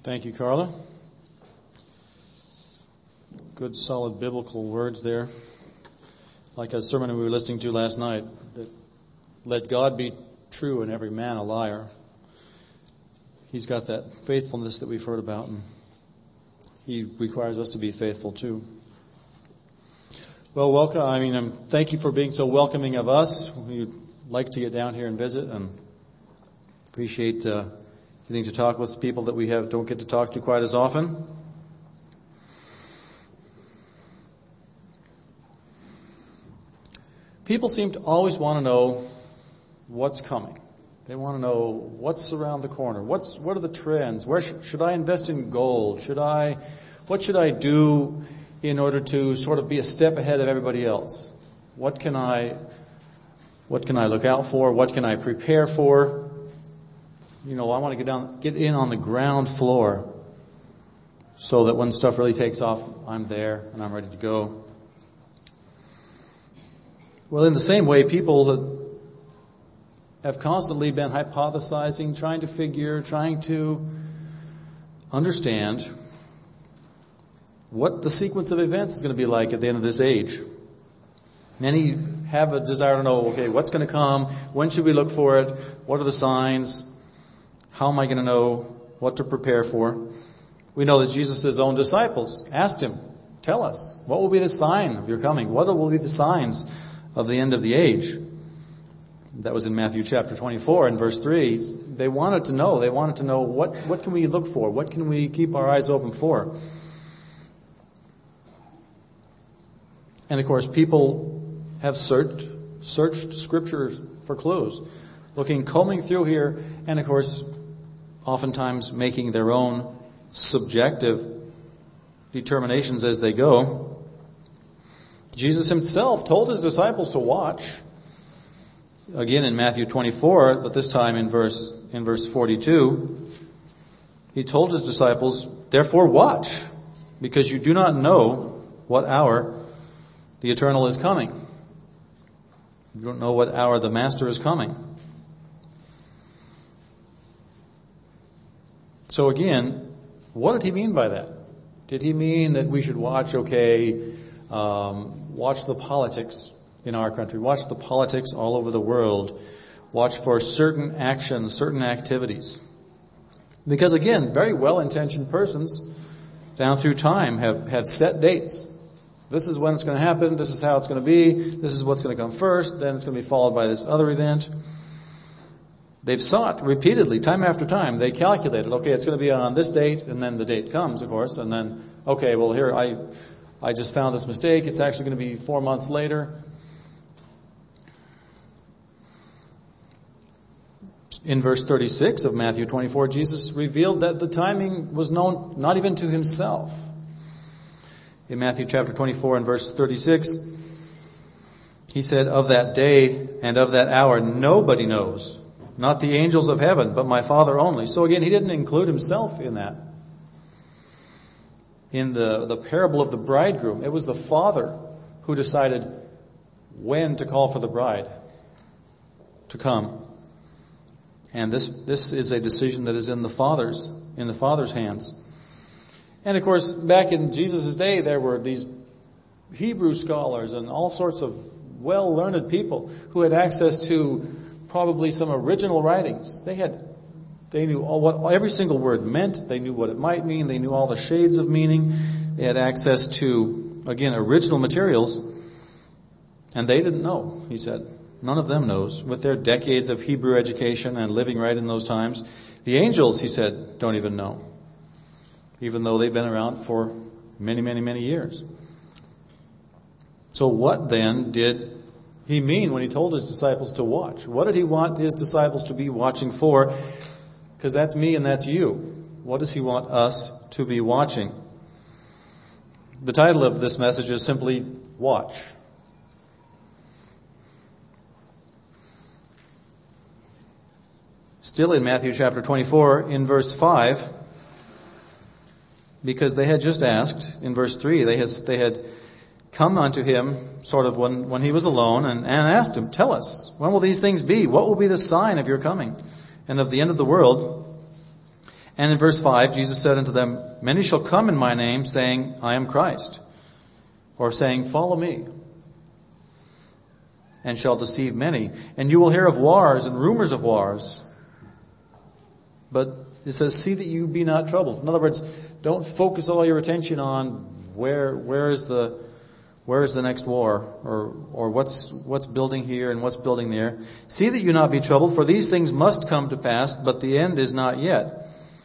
Thank you, Carla. Good, solid biblical words there. Like a sermon we were listening to last night, that let God be true and every man a liar. He's got that faithfulness that we've heard about, and He requires us to be faithful too. Well, welcome. Thank you for being so welcoming of us. We'd like to get down here and visit, and appreciate getting to talk with people that we don't get to talk to quite as often. People seem to always want to know what's coming. They want to know what's around the corner. What are the trends? Where should I invest in gold? What should I do in order to sort of be a step ahead of everybody else? What can I look out for? What can I prepare for? I want to get in on the ground floor so that when stuff really takes off, I'm there and I'm ready to go. Well, in the same way, people that have constantly been hypothesizing, trying to understand what the sequence of events is going to be like at the end of this age. Many have a desire to know, okay, what's going to come? When should we look for it? What are the signs? How am I going to know what to prepare for? We know that Jesus' own disciples asked Him, tell us, what will be the sign of your coming? What will be the signs of the end of the age? That was in Matthew chapter 24 and verse 3. They wanted to know what can we look for? What can we keep our eyes open for? And of course, people have searched scriptures for clues, combing through here, and of course, oftentimes making their own subjective determinations as they go. Jesus Himself told His disciples to watch. Again in Matthew 24, but this time in verse 42, He told His disciples, therefore watch, because you do not know what hour the Eternal is coming. You don't know what hour the Master is coming. So again, what did He mean by that? Did He mean that we should watch the politics in our country, watch the politics all over the world, watch for certain actions, certain activities? Because again, very well-intentioned persons down through time have set dates. This is when it's going to happen, this is how it's going to be, this is what's going to come first, then it's going to be followed by this other event. They've sought repeatedly, time after time. They calculated, okay, it's going to be on this date, and then the date comes, of course, and then, okay, well, here, I just found this mistake. It's actually going to be 4 months later. In verse 36 of Matthew 24, Jesus revealed that the timing was known not even to Himself. In Matthew chapter 24 and verse 36, He said, of that day and of that hour nobody knows, not the angels of heaven, but my Father only. So again, He didn't include Himself in that. In the parable of the bridegroom, it was the father who decided when to call for the bride to come. And this is a decision that is in the Father's hands. And of course, back in Jesus' day, there were these Hebrew scholars and all sorts of well-learned people who had access to probably some original writings. They knew what every single word meant. They knew what it might mean. They knew all the shades of meaning. They had access to, again, original materials. And they didn't know, He said. None of them knows. With their decades of Hebrew education and living right in those times, the angels, He said, don't even know. Even though they've been around for many, many, many years. So what then did He mean when He told His disciples to watch? What did He want His disciples to be watching for? Because that's me and that's you. What does He want us to be watching? The title of this message is simply Watch. Still in Matthew chapter 24, in verse 5, because they had just asked, in verse 3, they had come unto Him sort of when He was alone and asked Him, tell us, when will these things be? What will be the sign of your coming and of the end of the world? And in verse 5, Jesus said unto them, Many shall come in my name, saying, I am Christ, or saying, Follow me, and shall deceive many. And you will hear of wars and rumors of wars. But it says, see that you be not troubled. In other words, don't focus all your attention on where is the next war, or what's building here and what's building there. See that you not be troubled, for these things must come to pass, but the end is not yet.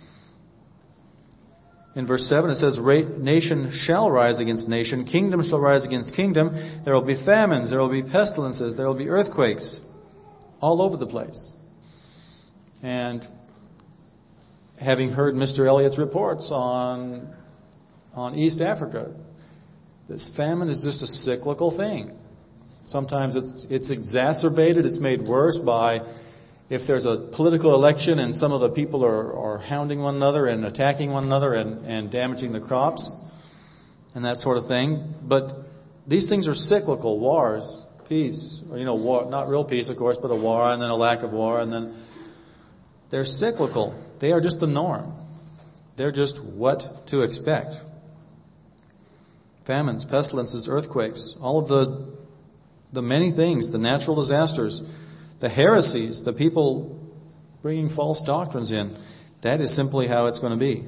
In verse 7 it says, Nation shall rise against nation, kingdom shall rise against kingdom. There will be famines, there will be pestilences, there will be earthquakes all over the place. And having heard Mr. Elliott's reports on East Africa, this famine is just a cyclical thing. Sometimes it's exacerbated, it's made worse by if there's a political election and some of the people are hounding one another and attacking one another and damaging the crops and that sort of thing. But these things are cyclical. Wars, peace, war, not real peace, of course, but a war and then a lack of war, and then they're cyclical. They are just the norm. They're just what to expect. Famines, pestilences, earthquakes, all of the many things, the natural disasters, the heresies, the people bringing false doctrines in, that is simply how it's going to be.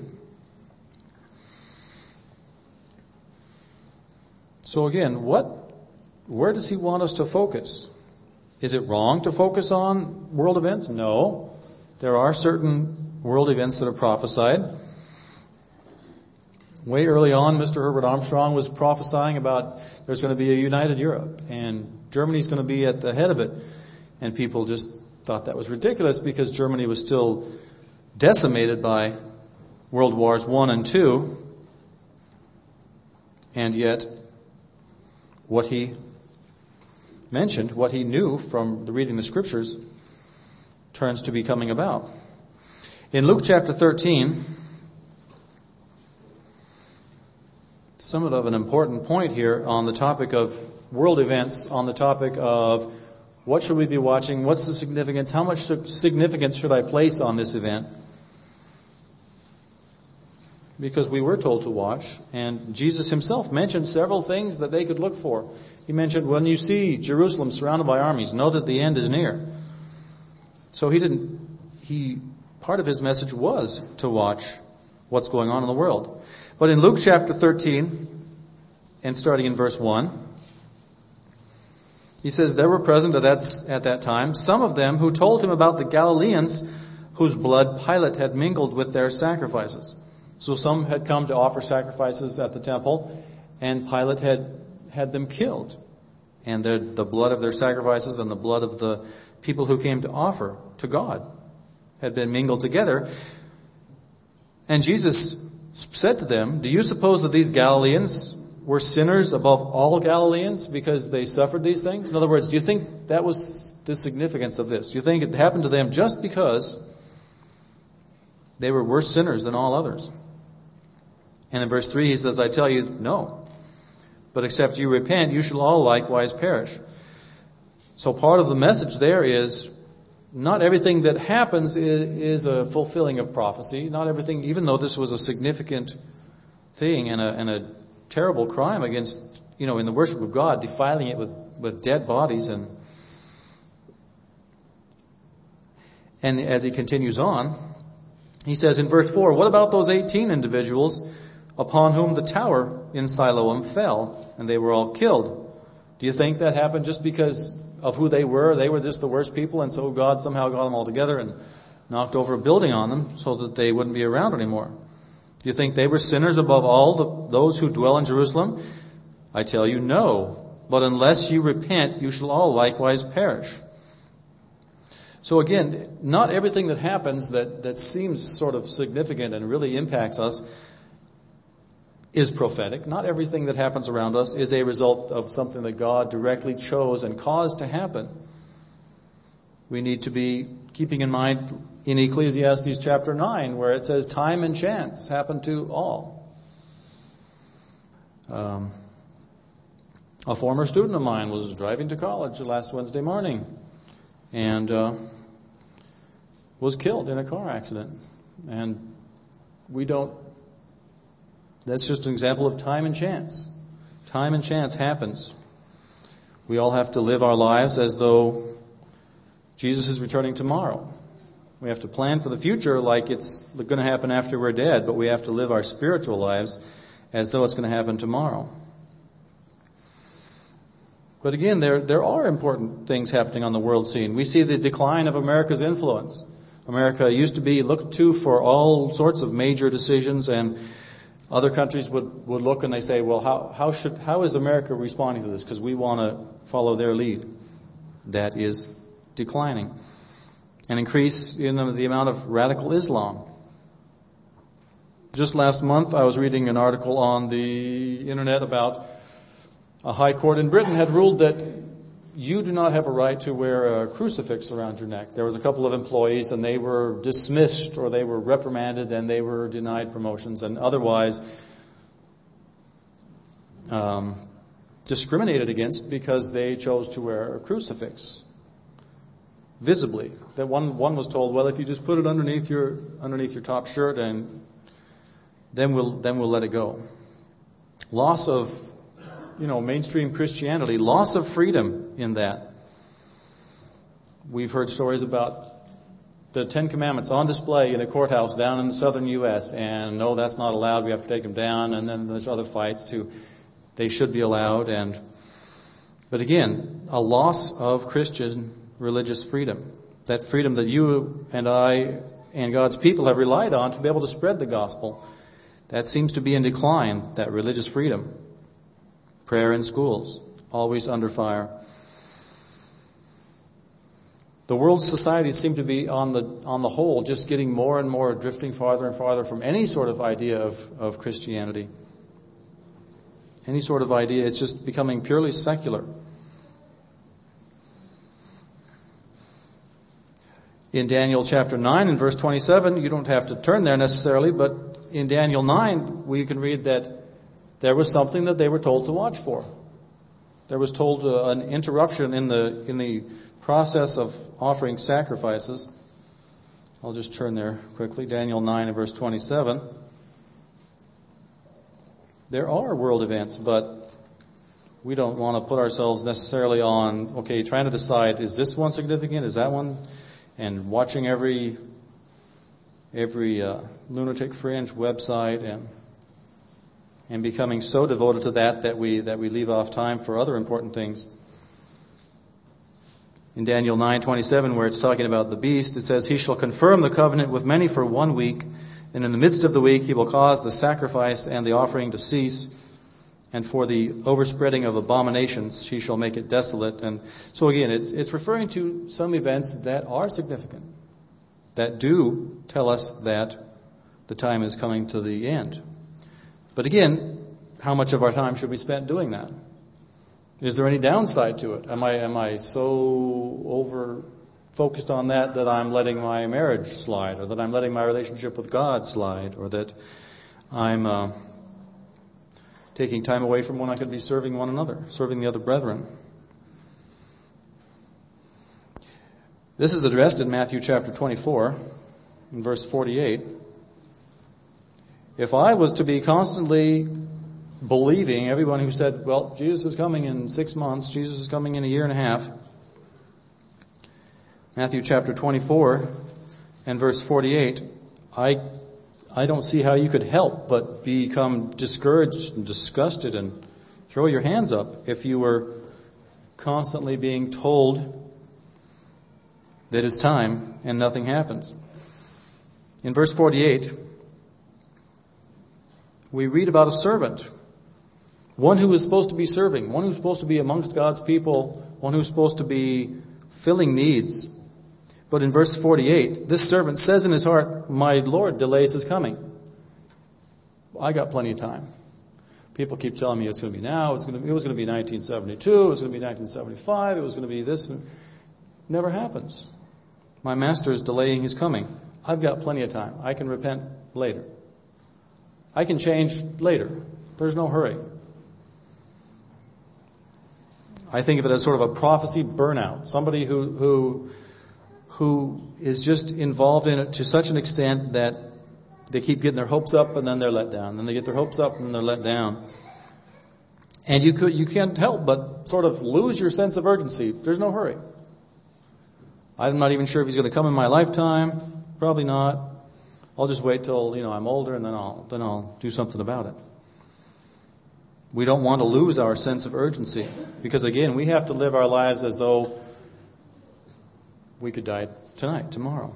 So again, where does he want us to focus? Is it wrong to focus on world events? No. There are certain world events that are prophesied. Way early on, Mr. Herbert Armstrong was prophesying about there's going to be a united Europe, and Germany's going to be at the head of it. And people just thought that was ridiculous because Germany was still decimated by World Wars I and II. And yet, what he mentioned, what he knew from reading the Scriptures, turns to be coming about. In Luke chapter 13, somewhat of an important point here on the topic of world events, on the topic of what should we be watching, what's the significance, how much significance should I place on this event? Because we were told to watch, and Jesus himself mentioned several things that they could look for. He mentioned, when you see Jerusalem surrounded by armies, know that the end is near. So part of his message was to watch what's going on in the world. But in Luke chapter 13, and starting in verse 1, he says, there were present at that time some of them who told him about the Galileans whose blood Pilate had mingled with their sacrifices. So some had come to offer sacrifices at the temple, and Pilate had them killed. And the blood of their sacrifices and the blood of the people who came to offer to God had been mingled together. And Jesus said to them, do you suppose that these Galileans were sinners above all Galileans because they suffered these things? In other words, do you think that was the significance of this? Do you think it happened to them just because they were worse sinners than all others? And in verse 3 he says, I tell you, no. But except you repent, you shall all likewise perish. So part of the message there is, not everything that happens is a fulfilling of prophecy. Not everything, even though this was a significant thing and a terrible crime against, in the worship of God, defiling it with dead bodies. And as he continues on, he says in verse 4, what about those 18 individuals upon whom the tower in Siloam fell, and they were all killed? Do you think that happened just because of who they were? They were just the worst people, and so God somehow got them all together and knocked over a building on them so that they wouldn't be around anymore? Do you think they were sinners above all those who dwell in Jerusalem? I tell you, no. But unless you repent, you shall all likewise perish. So again, not everything that happens that seems sort of significant and really impacts us is prophetic. Not everything that happens around us is a result of something that God directly chose and caused to happen. We need to be keeping in mind in Ecclesiastes chapter 9, where it says time and chance happen to all. A former student of mine was driving to college last Wednesday morning and was killed in a car accident. And That's just an example of time and chance. Time and chance happens. We all have to live our lives as though Jesus is returning tomorrow. We have to plan for the future like it's going to happen after we're dead, but we have to live our spiritual lives as though it's going to happen tomorrow. But again, there are important things happening on the world scene. We see the decline of America's influence. America used to be looked to for all sorts of major decisions, and other countries would look and they say, well, how is America responding to this? Because we want to follow their lead. That is declining. An increase in the amount of radical Islam. Just last month, I was reading an article on the internet about a high court in Britain had ruled that you do not have a right to wear a crucifix around your neck. There was a couple of employees and they were dismissed or they were reprimanded and they were denied promotions and otherwise discriminated against because they chose to wear a crucifix visibly. That one was told, well, if you just put it underneath your top shirt and then we'll let it go. Loss of mainstream Christianity, loss of freedom in that. We've heard stories about the Ten Commandments on display in a courthouse down in the southern U.S. and no, that's not allowed. We have to take them down. And then there's other fights too. They should be allowed. But again, a loss of Christian religious freedom. That freedom that you and I and God's people have relied on to be able to spread the gospel. That seems to be in decline, that religious freedom. Prayer in schools, always under fire. The world's societies seem to be, on the whole, just getting more and more, drifting farther and farther from any sort of idea of Christianity. Any sort of idea, it's just becoming purely secular. In Daniel chapter 9 and verse 27, you don't have to turn there necessarily, but in Daniel 9, we can read that there was something that they were told to watch for. There was told an interruption in the process of offering sacrifices. I'll just turn there quickly. Daniel 9 and verse 27. There are world events, but we don't want to put ourselves necessarily on, trying to decide, is this one significant? Is that one? And watching every lunatic fringe website and becoming so devoted to that we leave off time for other important things. In Daniel 9:27, where it's talking about the beast, it says, "He shall confirm the covenant with many for 1 week, and in the midst of the week he will cause the sacrifice and the offering to cease, and for the overspreading of abominations he shall make it desolate." And so again, it's referring to some events that are significant, that do tell us that the time is coming to the end. But again, how much of our time should we spend doing that? Is there any downside to it? Am I so over focused on that I'm letting my marriage slide, or that I'm letting my relationship with God slide, or that I'm taking time away from when I could be serving one another, serving the other brethren? This is addressed in Matthew chapter 24, in verse 48. If I was to be constantly believing everyone who said, well, Jesus is coming in 6 months, Jesus is coming in a year and a half. Matthew chapter 24 and verse 48, I don't see how you could help but become discouraged and disgusted and throw your hands up if you were constantly being told that it's time and nothing happens. In verse 48, we read about a servant, one who is supposed to be serving, one who's supposed to be amongst God's people, one who's supposed to be filling needs. But in verse 48, this servant says in his heart, my Lord delays his coming. I got plenty of time. People keep telling me it's going to be now, it was going to be 1972, it was going to be 1975, it was going to be this. And never happens. My master is delaying his coming. I've got plenty of time. I can repent later. I can change later. There's no hurry. I think of it as sort of a prophecy burnout. Somebody who is just involved in it to such an extent that They keep getting their hopes up and then they're let down. Then they get their hopes up and they're let down. And you can't help but sort of lose your sense of urgency. There's no hurry. I'm not even sure if he's going to come in my lifetime. Probably not. I'll just wait till, I'm older and then I'll do something about it. We don't want to lose our sense of urgency because, again, we have to live our lives as though we could die tonight, tomorrow.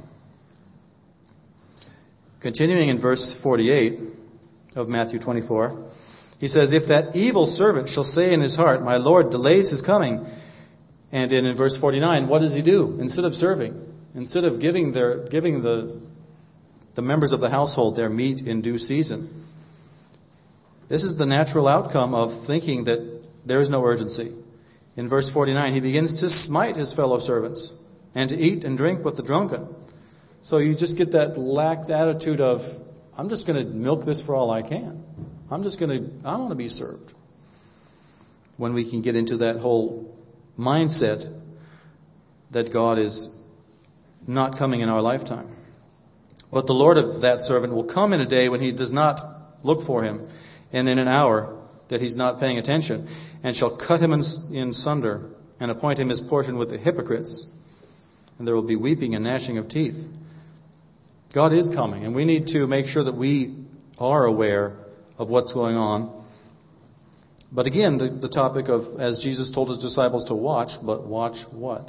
Continuing in verse 48 of Matthew 24, he says, "If that evil servant shall say in his heart, 'My Lord delays his coming,' and in verse 49, what does he do? Instead of serving, instead of giving the members of the household their meat in due season. This is the natural outcome of thinking that there is no urgency. In verse 49, he begins to smite his fellow servants and to eat and drink with the drunken. So you just get that lax attitude of, I'm just going to milk this for all I can. I want to be served. When we can get into that whole mindset that God is not coming in our lifetime. But the Lord of that servant will come in a day when he does not look for him, and in an hour that he's not paying attention, and shall cut him in sunder, and appoint him his portion with the hypocrites. And there will be weeping and gnashing of teeth." God is coming, and we need to make sure that we are aware of what's going on. But again, the topic of, as Jesus told his disciples to watch, but watch what?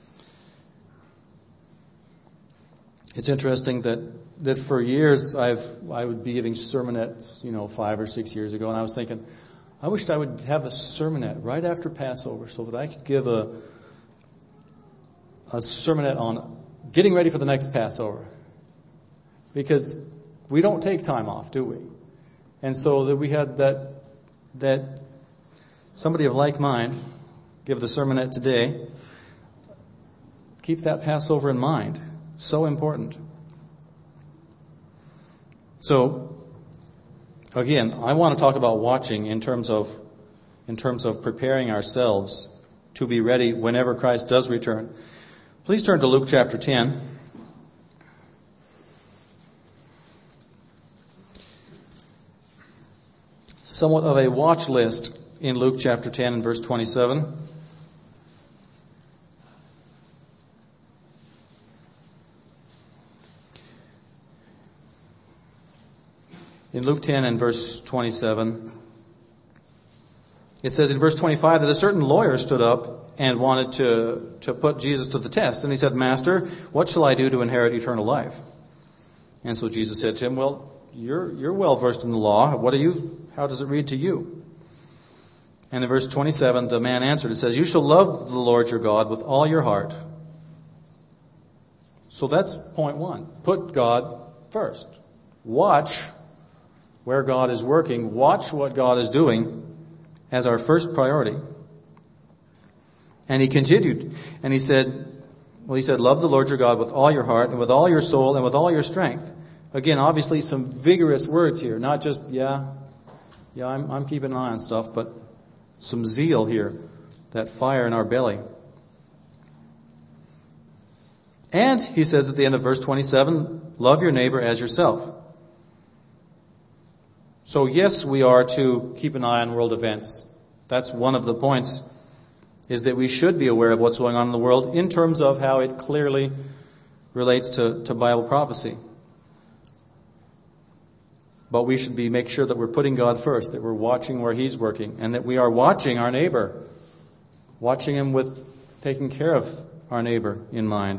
It's interesting that for years I would be giving sermonettes, 5 or 6 years ago, and I was thinking, I wished I would have a sermonette right after Passover so that I could give a sermonette on getting ready for the next Passover. Because we don't take time off, do we? And so that we had that somebody of like mind give the sermonette today. Keep that Passover in mind. So important. So, again, I want to talk about watching in terms of preparing ourselves to be ready whenever Christ does return. Please turn to Luke chapter 10. Somewhat of a watch list in Luke chapter 10 and verse 27. In Luke 10 and verse 27, it says in verse 25 that a certain lawyer stood up and wanted to put Jesus to the test. And he said, "Master, what shall I do to inherit eternal life?" And so Jesus said to him, "Well, you're well versed in the law. How does it read to you?" And in verse 27, the man answered, it says, "You shall love the Lord your God with all your heart." So that's point one. Put God first. Watch where God is working. Watch what God is doing as our first priority. And he continued, and he said, love the Lord your God with all your heart and with all your soul and with all your strength. Again, obviously some vigorous words here, not just, I'm keeping an eye on stuff, but some zeal here, that fire in our belly. And he says at the end of verse 27, love your neighbor as yourself. So yes, we are to keep an eye on world events. That's one of the points, is that we should be aware of what's going on in the world in terms of how it clearly relates to Bible prophecy. But we should make sure that we're putting God first, that we're watching where He's working, and that we are watching our neighbor, watching him with taking care of our neighbor in mind.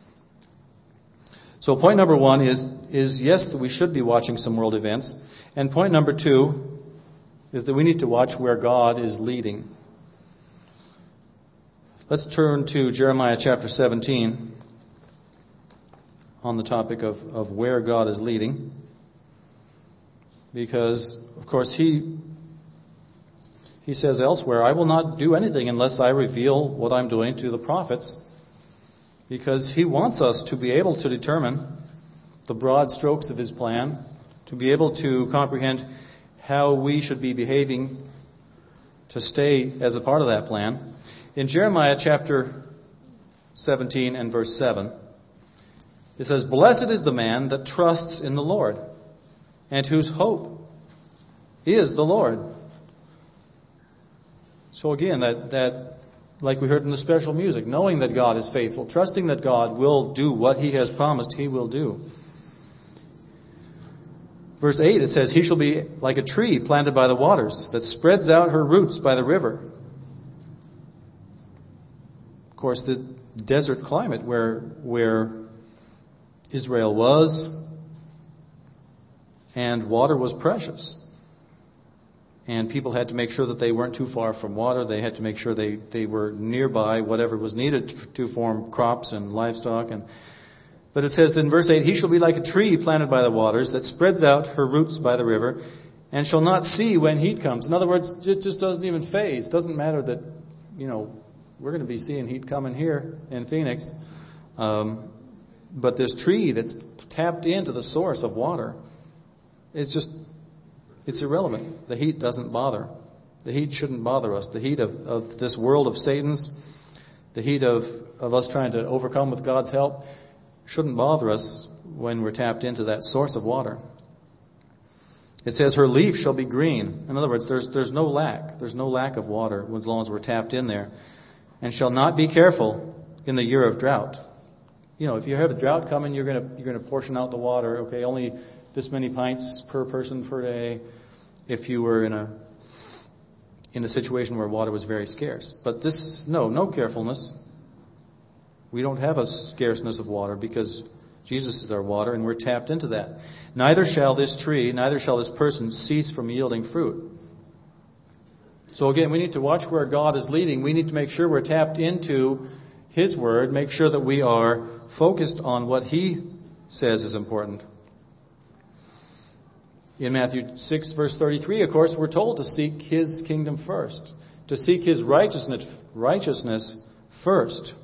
So point number one is yes, that we should be watching some world events. And point number two is that we need to watch where God is leading. Let's turn to Jeremiah chapter 17 on the topic of where God is leading. Because, of course, he says elsewhere, "I will not do anything unless I reveal what I'm doing to the prophets." Because he wants us to be able to determine the broad strokes of his plan, to be able to comprehend how we should be behaving to stay as a part of that plan. In Jeremiah chapter 17 and verse 7, it says, "Blessed is the man that trusts in the Lord and whose hope is the Lord. So again, that like we heard in the special music, knowing that God is faithful, trusting that God will do what He has promised He will do. Verse 8, it says, He shall be like a tree planted by the waters, that spreads out her roots by the river. Of course, the desert climate where Israel was, and water was precious. And people had to make sure that they weren't too far from water. They had to make sure they were nearby whatever was needed to form crops and livestock. But it says in verse 8, He shall be like a tree planted by the waters that spreads out her roots by the river and shall not see when heat comes. In other words, it just doesn't even phase. It doesn't matter that, we're going to be seeing heat coming here in Phoenix. But this tree that's tapped into the source of water, it's irrelevant. The heat doesn't bother. The heat shouldn't bother us. The heat of this world of Satan's, the heat of us trying to overcome with God's help, shouldn't bother us when we're tapped into that source of water. It says, her leaf shall be green. In other words, there's no lack. There's no lack of water as long as we're tapped in there. And shall not be careful in the year of drought. If you have a drought coming, you're going to portion out the water. Okay, only this many pints per person per day. If you were in a situation where water was very scarce. But this, no carefulness. We don't have a scarceness of water because Jesus is our water and we're tapped into that. Neither shall this person cease from yielding fruit. So again, we need to watch where God is leading. We need to make sure we're tapped into His Word. Make sure that we are focused on what He says is important. In Matthew 6, verse 33, of course, we're told to seek His kingdom first. To seek His righteousness first.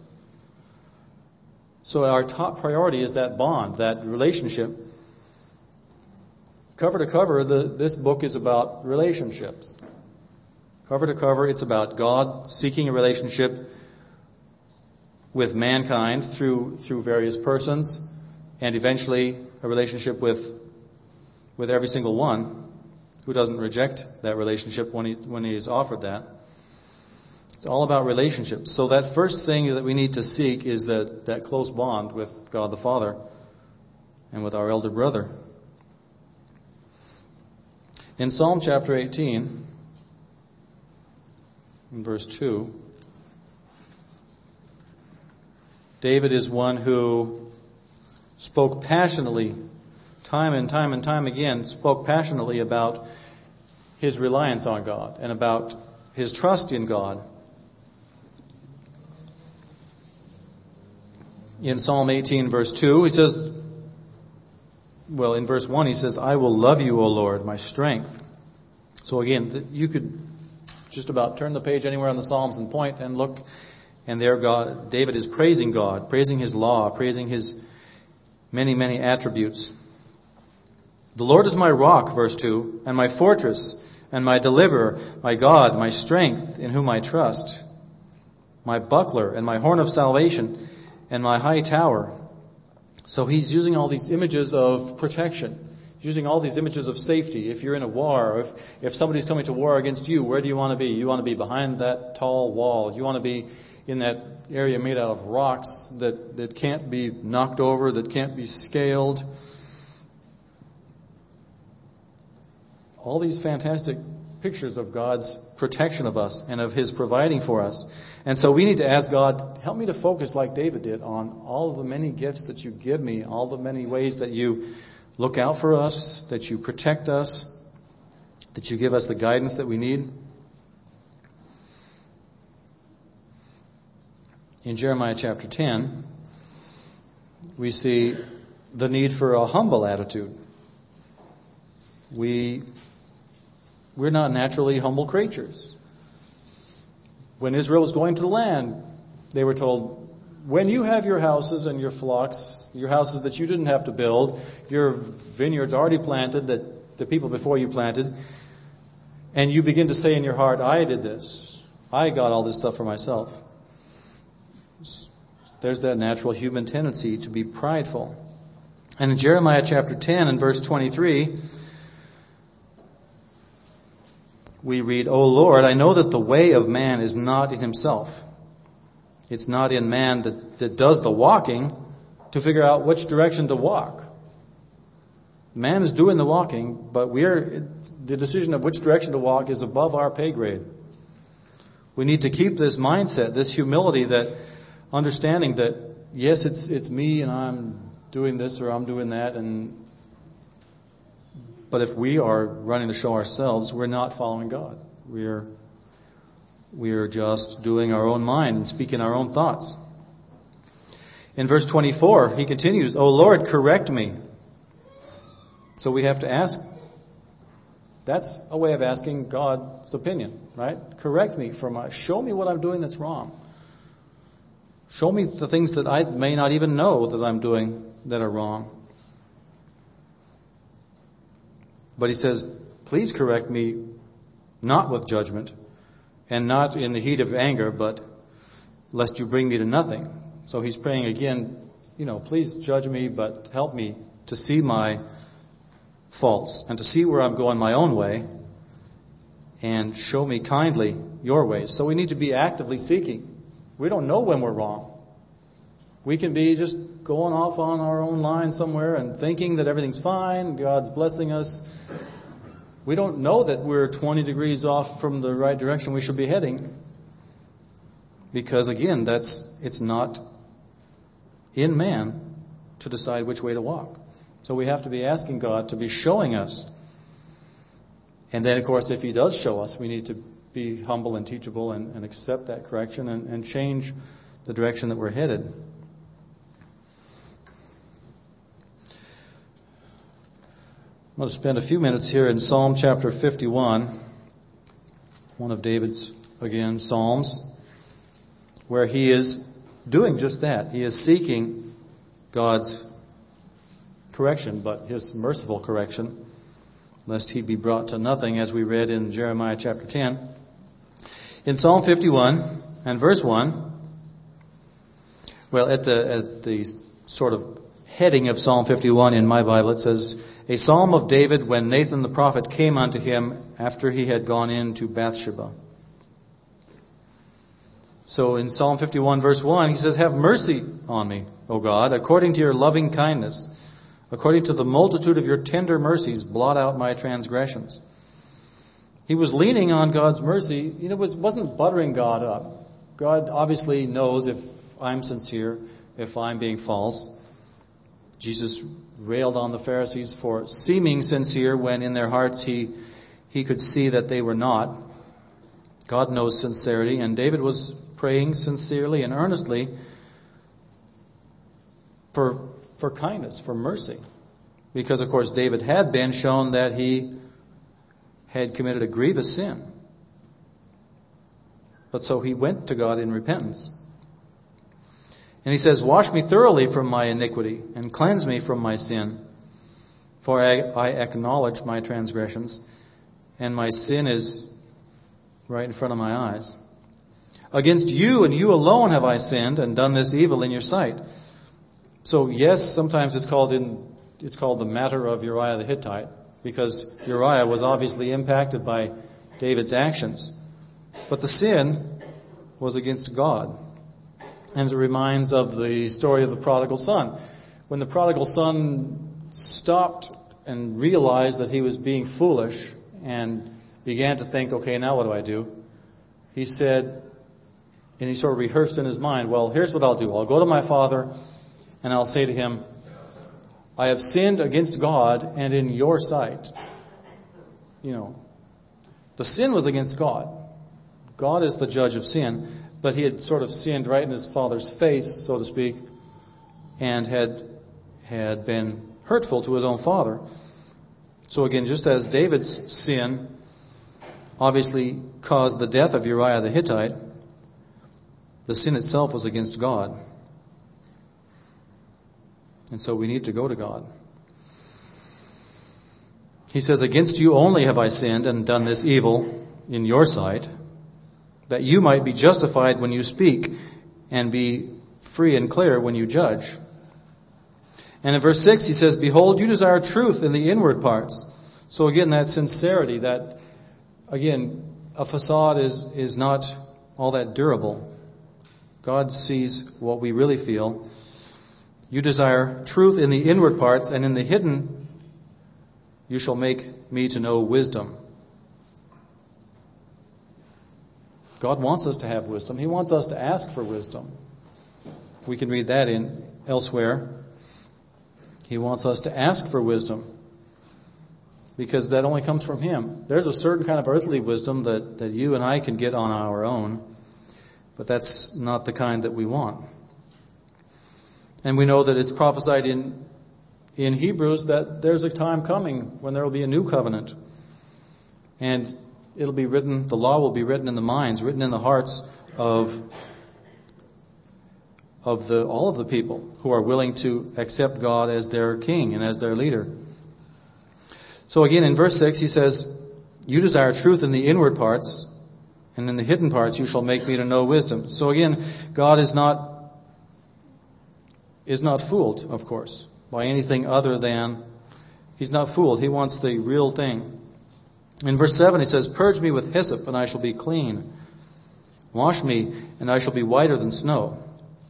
So our top priority is that bond, that relationship. Cover to cover, this book is about relationships. Cover to cover, it's about God seeking a relationship with mankind through various persons, and eventually a relationship with every single one who doesn't reject that relationship when he is offered that. It's all about relationships. So that first thing that we need to seek is that close bond with God the Father and with our elder brother. In Psalm chapter 18, in verse 2, David is one who spoke passionately, time and time again, spoke passionately about his reliance on God and about his trust in God. In Psalm 18, verse 2, he says, in verse 1, he says, I will love you, O Lord, my strength. So again, you could just about turn the page anywhere on the Psalms and point and look, and there David is praising God, praising His law, praising His many, many attributes. The Lord is my rock, verse 2, and my fortress, and my deliverer, my God, my strength, in whom I trust, my buckler, and my horn of salvation, and my high tower. So he's using all these images of protection, using all these images of safety. If you're in a war, or if somebody's coming to war against you, where do you want to be? You want to be behind that tall wall. You want to be in that area made out of rocks that can't be knocked over, that can't be scaled. All these fantastic pictures of God's protection of us and of His providing for us. And so we need to ask God, help me to focus like David did on all the many gifts that you give me, all the many ways that you look out for us, that you protect us, that you give us the guidance that we need. In Jeremiah chapter 10, we see the need for a humble attitude. We're not naturally humble creatures. When Israel was going to the land, they were told, when you have your houses and your flocks, your houses that you didn't have to build, your vineyards already planted that the people before you planted, and you begin to say in your heart, I did this. I got all this stuff for myself. There's that natural human tendency to be prideful. And in Jeremiah chapter 10 and verse 23, we read, O Lord, I know that the way of man is not in himself. It's not in man that does the walking to figure out which direction to walk. Man is doing the walking, but the decision of which direction to walk is above our pay grade. We need to keep this mindset, this humility, that understanding that, yes, it's me and I'm doing this or I'm doing that, but if we are running the show ourselves, we're not following God. We are just doing our own mind and speaking our own thoughts. In verse 24, he continues, O Lord, correct me. So we have to ask. That's a way of asking God's opinion, right? Correct me show me what I'm doing that's wrong. Show me the things that I may not even know that I'm doing that are wrong. But he says, please correct me not with judgment and not in the heat of anger, but lest you bring me to nothing. So he's praying again, please judge me, but help me to see my faults and to see where I'm going my own way, and show me kindly your ways. So we need to be actively seeking. We don't know when we're wrong. We can be just going off on our own line somewhere and thinking that everything's fine, God's blessing us. We don't know that we're 20 degrees off from the right direction we should be heading, because again, it's not in man to decide which way to walk. So we have to be asking God to be showing us. And then, of course, if he does show us, we need to be humble and teachable and accept that correction and change the direction that we're headed. I'm going to spend a few minutes here in Psalm chapter 51, one of David's, again, Psalms, where he is doing just that. He is seeking God's correction, but his merciful correction, lest he be brought to nothing, as we read in Jeremiah chapter 10. In Psalm 51 and verse 1, well, at the sort of heading of Psalm 51 in my Bible, it says, a psalm of David when Nathan the prophet came unto him after he had gone into Bathsheba. So in Psalm 51 verse 1, he says, have mercy on me, O God, according to your loving kindness. According to the multitude of your tender mercies, blot out my transgressions. He was leaning on God's mercy. Wasn't buttering God up. God obviously knows if I'm sincere, if I'm being false. Jesus railed on the Pharisees for seeming sincere when in their hearts he could see that they were not. God knows sincerity, and David was praying sincerely and earnestly for kindness, for mercy. Because, of course, David had been shown that he had committed a grievous sin. But so he went to God in repentance. And he says, wash me thoroughly from my iniquity and cleanse me from my sin. For I acknowledge my transgressions, and my sin is right in front of my eyes. Against you and you alone have I sinned and done this evil in your sight. So yes, sometimes it's called the matter of Uriah the Hittite, because Uriah was obviously impacted by David's actions. But the sin was against God. And it reminds of the story of the prodigal son. When the prodigal son stopped and realized that he was being foolish and began to think, okay, now what do I do? He said, and he sort of rehearsed in his mind, well, here's what I'll do. I'll go to my father and I'll say to him, I have sinned against God and in your sight. The sin was against God. God is the judge of sin, but he had sort of sinned right in his father's face, so to speak, and had been hurtful to his own father. So again, just as David's sin obviously caused the death of Uriah the Hittite, the sin itself was against God. And so we need to go to God. He says, against you only have I sinned and done this evil in your sight, that you might be justified when you speak and be free and clear when you judge. And in verse 6 he says, behold, you desire truth in the inward parts. So again, that sincerity, that again, a facade is not all that durable. God sees what we really feel. You desire truth in the inward parts, and in the hidden you shall make me to know wisdom. God wants us to have wisdom. He wants us to ask for wisdom. We can read that in elsewhere. He wants us to ask for wisdom, because that only comes from Him. There's a certain kind of earthly wisdom that you and I can get on our own, but that's not the kind that we want. And we know that it's prophesied in Hebrews that there's a time coming when there will be a new covenant. And it'll be written, the law will be written in the minds, written in the hearts of all of the people who are willing to accept God as their king and as their leader. So again, in verse 6, he says, you desire truth in the inward parts, and in the hidden parts you shall make me to know wisdom. So again, God is not fooled, of course, by anything other than, He's not fooled. He wants the real thing. In verse 7, he says, purge me with hyssop, and I shall be clean. Wash me, and I shall be whiter than snow.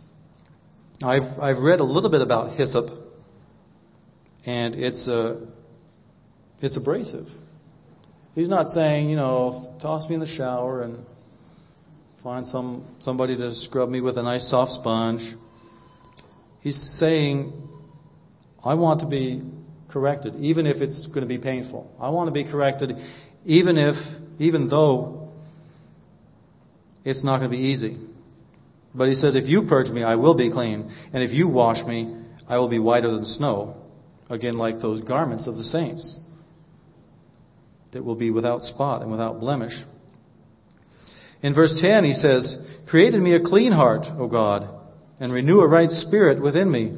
I've read a little bit about hyssop, and it's abrasive. He's not saying, toss me in the shower and find somebody to scrub me with a nice soft sponge. He's saying, I want to be corrected, even if it's going to be painful. I want to be corrected, even though it's not going to be easy. But he says, if you purge me, I will be clean. And if you wash me, I will be whiter than snow. Again, like those garments of the saints that will be without spot and without blemish. In verse 10, he says, create in me a clean heart, O God, and renew a right spirit within me.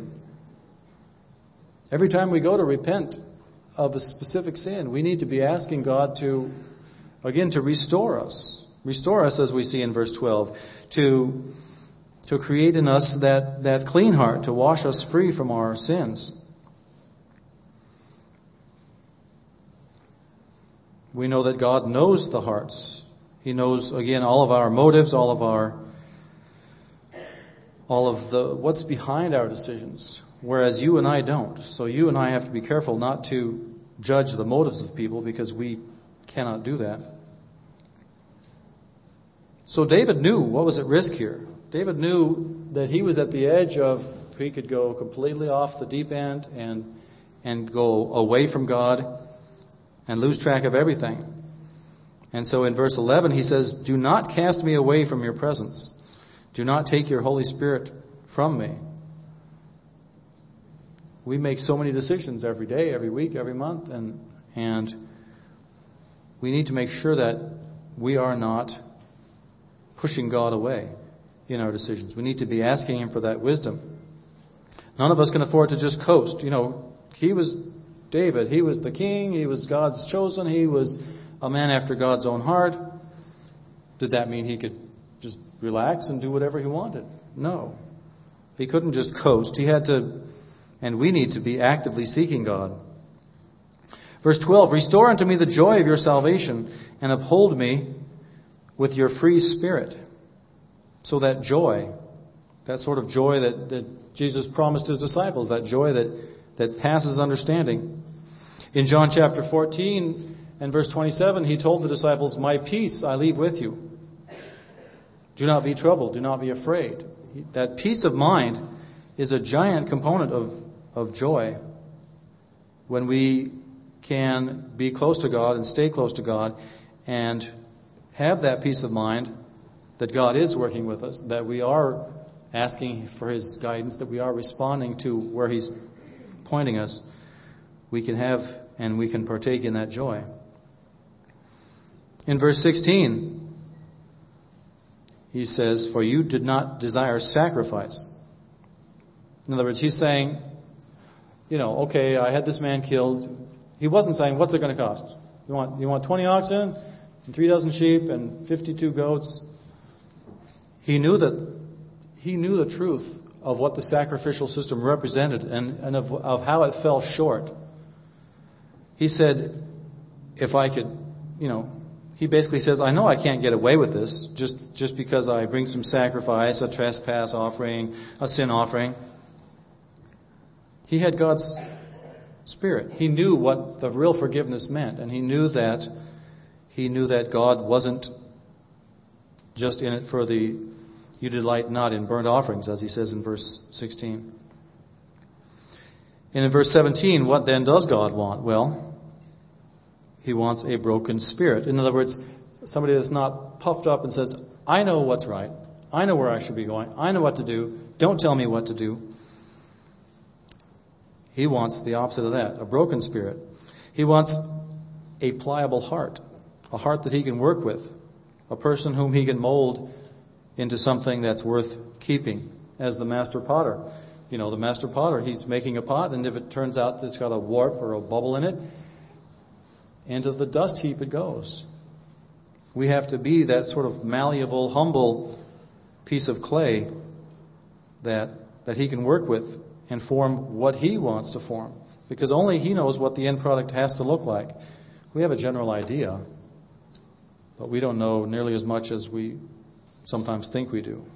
Every time we go to repent of a specific sin, we need to be asking God to restore us. Restore us, as we see in verse 12, to create in us that clean heart, to wash us free from our sins. We know that God knows the hearts. He knows, again, all of our motives, all of what's behind our decisions, whereas you and I don't. So you and I have to be careful not to judge the motives of people, because we cannot do that. So David knew what was at risk here. David knew that he was at the edge of, he could go completely off the deep end and go away from God and lose track of everything. And so in verse 11 he says, do not cast me away from your presence. Do not take your Holy Spirit from me. We make so many decisions every day, every week, every month, and we need to make sure that we are not pushing God away in our decisions. We need to be asking Him for that wisdom. None of us can afford to just coast. He was David. He was the king. He was God's chosen. He was a man after God's own heart. Did that mean he could just relax and do whatever he wanted? No. He couldn't just coast. He had to, and we need to be actively seeking God. Verse 12, restore unto me the joy of your salvation, and uphold me with your free spirit. So that joy, that sort of joy that Jesus promised His disciples, that joy that passes understanding. In John chapter 14 and verse 27, He told the disciples, my peace I leave with you. Do not be troubled, do not be afraid. That peace of mind is a giant component of joy. When we can be close to God and stay close to God and have that peace of mind that God is working with us, that we are asking for His guidance, that we are responding to where He's pointing us, we can have and we can partake in that joy. In verse 16, he says, for you did not desire sacrifice. In other words, he's saying, okay, I had this man killed. He wasn't saying, what's it going to cost? You want 20 oxen and 3 dozen sheep and 52 goats? He knew the truth of what the sacrificial system represented and of how it fell short. He said, if I could, he basically says, I know I can't get away with this just because I bring some sacrifice, a trespass offering, a sin offering. He had God's Spirit. He knew what the real forgiveness meant, and he knew that God wasn't just in it for the "you delight not in burnt offerings," as he says in verse 16. And in verse 17, what then does God want? Well, he wants a broken spirit. In other words, somebody that's not puffed up and says, I know what's right. I know where I should be going. I know what to do. Don't tell me what to do. He wants the opposite of that, a broken spirit. He wants a pliable heart, a heart that he can work with, a person whom he can mold into something that's worth keeping, as the master potter. You know, the master potter, he's making a pot, and if it turns out that it's got a warp or a bubble in it, into the dust heap it goes. We have to be that sort of malleable, humble piece of clay that he can work with and form what he wants to form. Because only he knows what the end product has to look like. We have a general idea, but we don't know nearly as much as we sometimes think we do.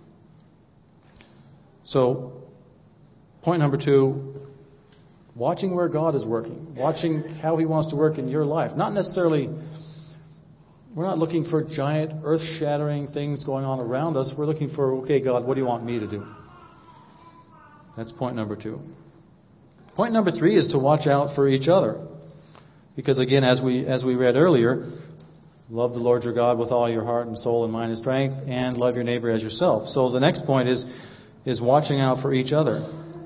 So, point number 2, watching where God is working, watching how he wants to work in your life. Not necessarily, we're not looking for giant earth-shattering things going on around us. We're looking for, okay, God, what do you want me to do? That's point number 2. Point number 3 is to watch out for each other. Because again, as we read earlier, love the Lord your God with all your heart and soul and mind and strength, and love your neighbor as yourself. So the next point is watching out for each other.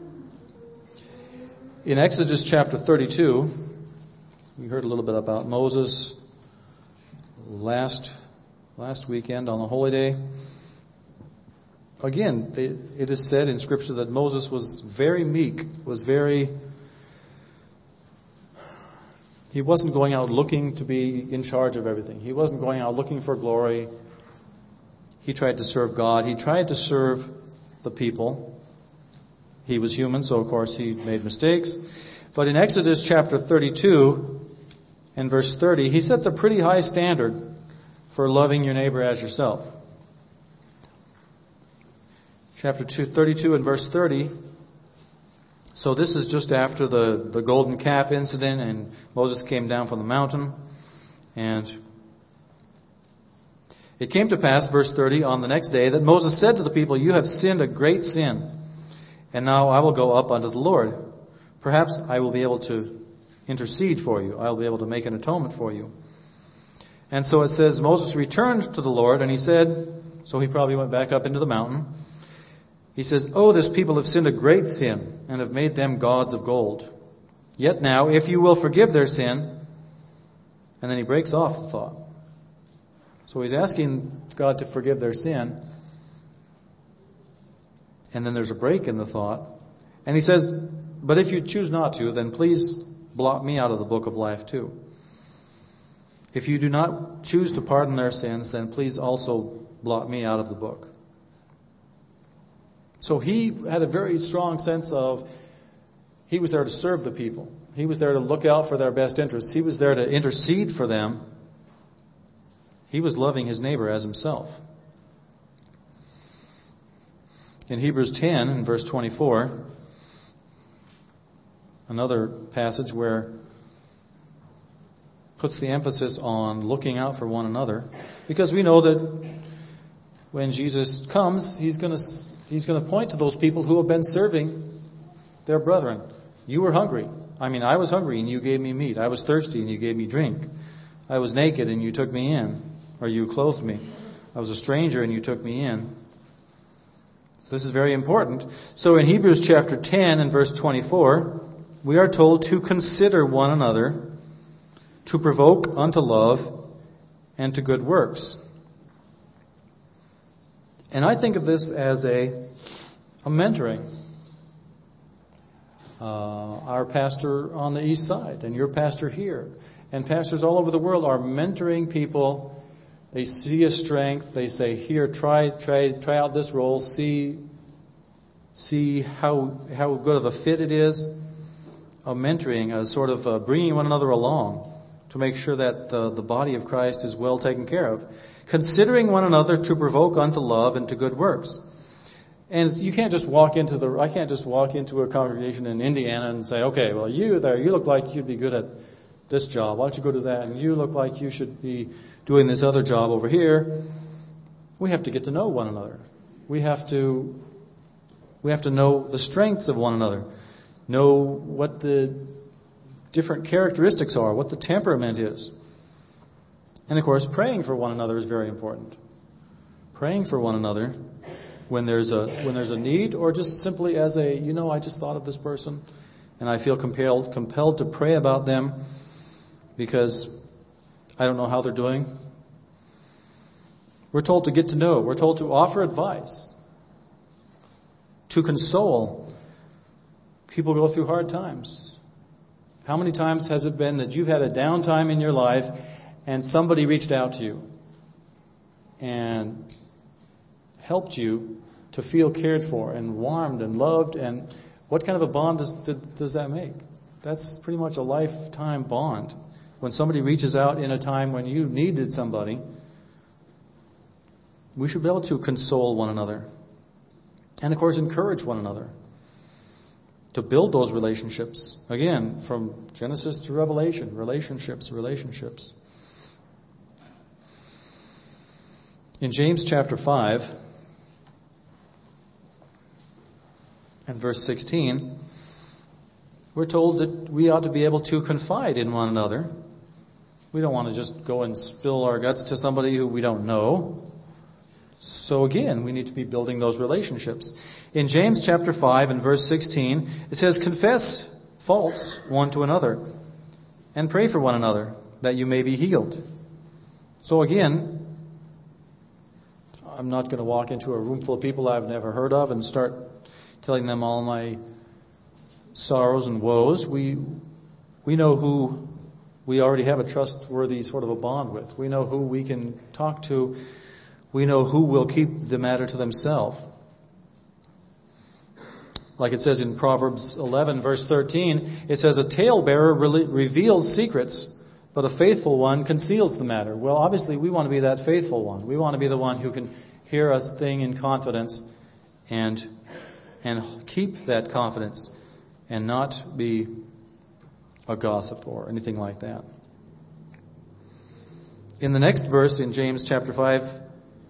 In Exodus chapter 32, we heard a little bit about Moses last weekend on the Holy Day. Again, it is said in Scripture that Moses was very meek, he wasn't going out looking to be in charge of everything. He wasn't going out looking for glory. He tried to serve God. He tried to serve the people. He was human, so of course he made mistakes. But in Exodus chapter 32 and verse 30, he sets a pretty high standard for loving your neighbor as yourself. Chapter 32 and verse 30. So this is just after the golden calf incident, and Moses came down from the mountain. And it came to pass, verse 30, on the next day, that Moses said to the people, you have sinned a great sin, and now I will go up unto the Lord. Perhaps I will be able to intercede for you. I will be able to make an atonement for you. And so it says, Moses returned to the Lord, and he said, so he probably went back up into the mountain. He says, oh, this people have sinned a great sin, and have made them gods of gold. Yet now, if you will forgive their sin, and then he breaks off the thought. So he's asking God to forgive their sin, and then there's a break in the thought. And he says, but if you choose not to, then please blot me out of the book of life too. If you do not choose to pardon their sins, then please also blot me out of the book. So he had a very strong sense of, he was there to serve the people. He was there to look out for their best interests. He was there to intercede for them. He was loving his neighbor as himself. In Hebrews 10, in verse 24, another passage where puts the emphasis on looking out for one another, because we know that when Jesus comes, he's going to point to those people who have been serving their brethren. You were hungry. I was hungry and you gave me meat. I was thirsty and you gave me drink. I was naked and you took me in, or you clothed me. I was a stranger and you took me in. So this is very important. So in Hebrews chapter 10 and verse 24, we are told to consider one another, to provoke unto love and to good works. And I think of this as a mentoring. Our pastor on the east side and your pastor here and pastors all over the world are mentoring people. They see a strength. They say, here, try out this role. See how good of a fit it is. A mentoring, a sort of bringing one another along. to make sure that the body of Christ is well taken care of. Considering one another to provoke unto love and to good works. And you can't just walk into I can't just walk into a congregation in Indiana and say, okay, well, you there, you look like you'd be good at this job. Why don't you go do that? And you look like you should be doing this other job over here. We have to get to know one another. We have to know the strengths of one another. Know what the different characteristics are, what the temperament is. And of course, praying for one another is very important. Praying for one another when there's a need, or just simply as I just thought of this person and I feel compelled to pray about them because I don't know how they're doing. We're told to get to know. We're told to offer advice, to console. People go through hard times. How many times has it been that you've had a downtime in your life and somebody reached out to you and helped you to feel cared for and warmed and loved? And what kind of a bond does that make? That's pretty much a lifetime bond. When somebody reaches out in a time when you needed somebody, we should be able to console one another. And of course, encourage one another to build those relationships. Again, from Genesis to Revelation, relationships. In James chapter 5 and verse 16, we're told that we ought to be able to confide in one another. We don't want to just go and spill our guts to somebody who we don't know. So again, we need to be building those relationships. In James chapter 5 and verse 16, it says, confess faults one to another and pray for one another that you may be healed. So again, I'm not going to walk into a room full of people I've never heard of and start telling them all my sorrows and woes. We know who we already have a trustworthy sort of a bond with. We know who we can talk to. We know who will keep the matter to themselves. Like it says in Proverbs 11, verse 13, it says, a talebearer reveals secrets, but a faithful one conceals the matter. Well, obviously, we want to be that faithful one. We want to be the one who can hear a thing in confidence and keep that confidence and not be a gossip or anything like that. In the next verse, in James chapter 5,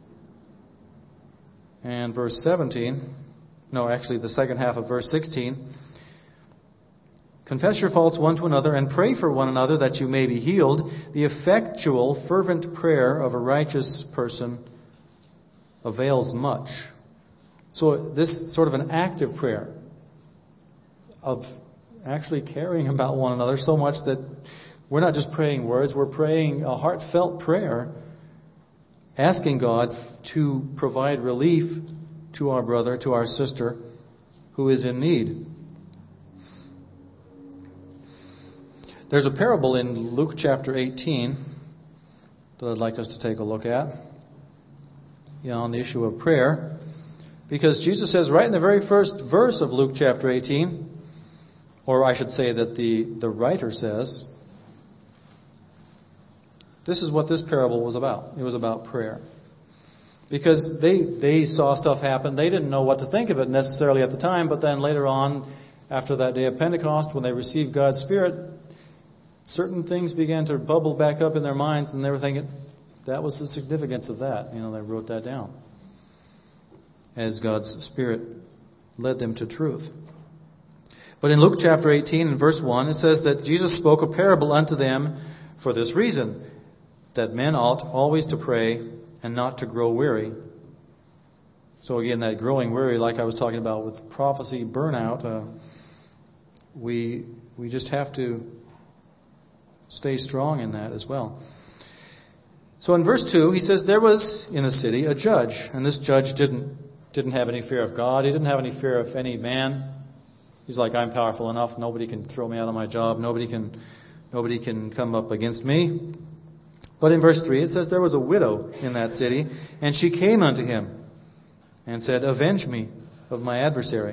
and verse 17, the second half of verse 16, confess your faults one to another and pray for one another that you may be healed. The effectual, fervent prayer of a righteous person avails much. So this sort of an active prayer of actually caring about one another so much that we're not just praying words, we're praying a heartfelt prayer, asking God to provide relief to our brother, to our sister who is in need. There's a parable in Luke chapter 18 that I'd like us to take a look at, on the issue of prayer. Because Jesus says right in the very first verse of Luke chapter 18, or I should say that the writer says, this is what this parable was about. It was about prayer. Because they saw stuff happen. They didn't know what to think of it necessarily at the time, but then later on, after that day of Pentecost, when they received God's Spirit, certain things began to bubble back up in their minds, and they were thinking, that was the significance of that. They wrote that down as God's Spirit led them to truth. But in Luke chapter 18 and verse 1, it says that Jesus spoke a parable unto them for this reason, that men ought always to pray and not to grow weary. So again, that growing weary, like I was talking about with prophecy burnout, we just have to stay strong in that as well. So in verse 2, he says, there was in a city a judge, and this judge didn't have any fear of God. He didn't have any fear of any man. He's like, I'm powerful enough. Nobody can throw me out of my job. Nobody can come up against me. But in verse 3, it says, there was a widow in that city, and she came unto him and said, avenge me of my adversary.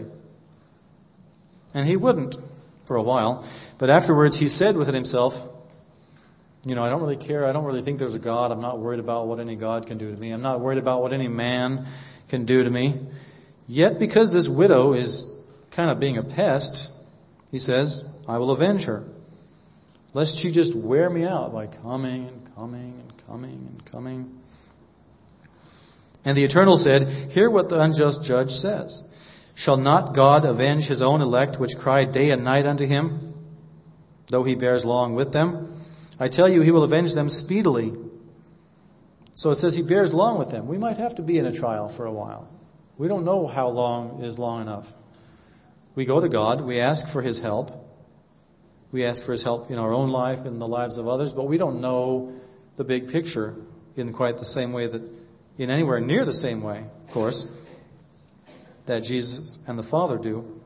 And he wouldn't for a while. But afterwards he said within himself, I don't really care. I don't really think there's a God. I'm not worried about what any God can do to me. I'm not worried about what any man can do to me. Yet because this widow is kind of being a pest, he says, I will avenge her, lest she just wear me out by coming and coming and coming and coming. And the Eternal said, hear what the unjust judge says. Shall not God avenge his own elect, which cry day and night unto him, though he bears long with them? I tell you, he will avenge them speedily. So it says he bears long with them. We might have to be in a trial for a while. We don't know how long is long enough. We go to God. We ask for his help. We ask for his help in our own life, in the lives of others, but we don't know the big picture in quite the same way in anywhere near the same way, of course, that Jesus and the Father do.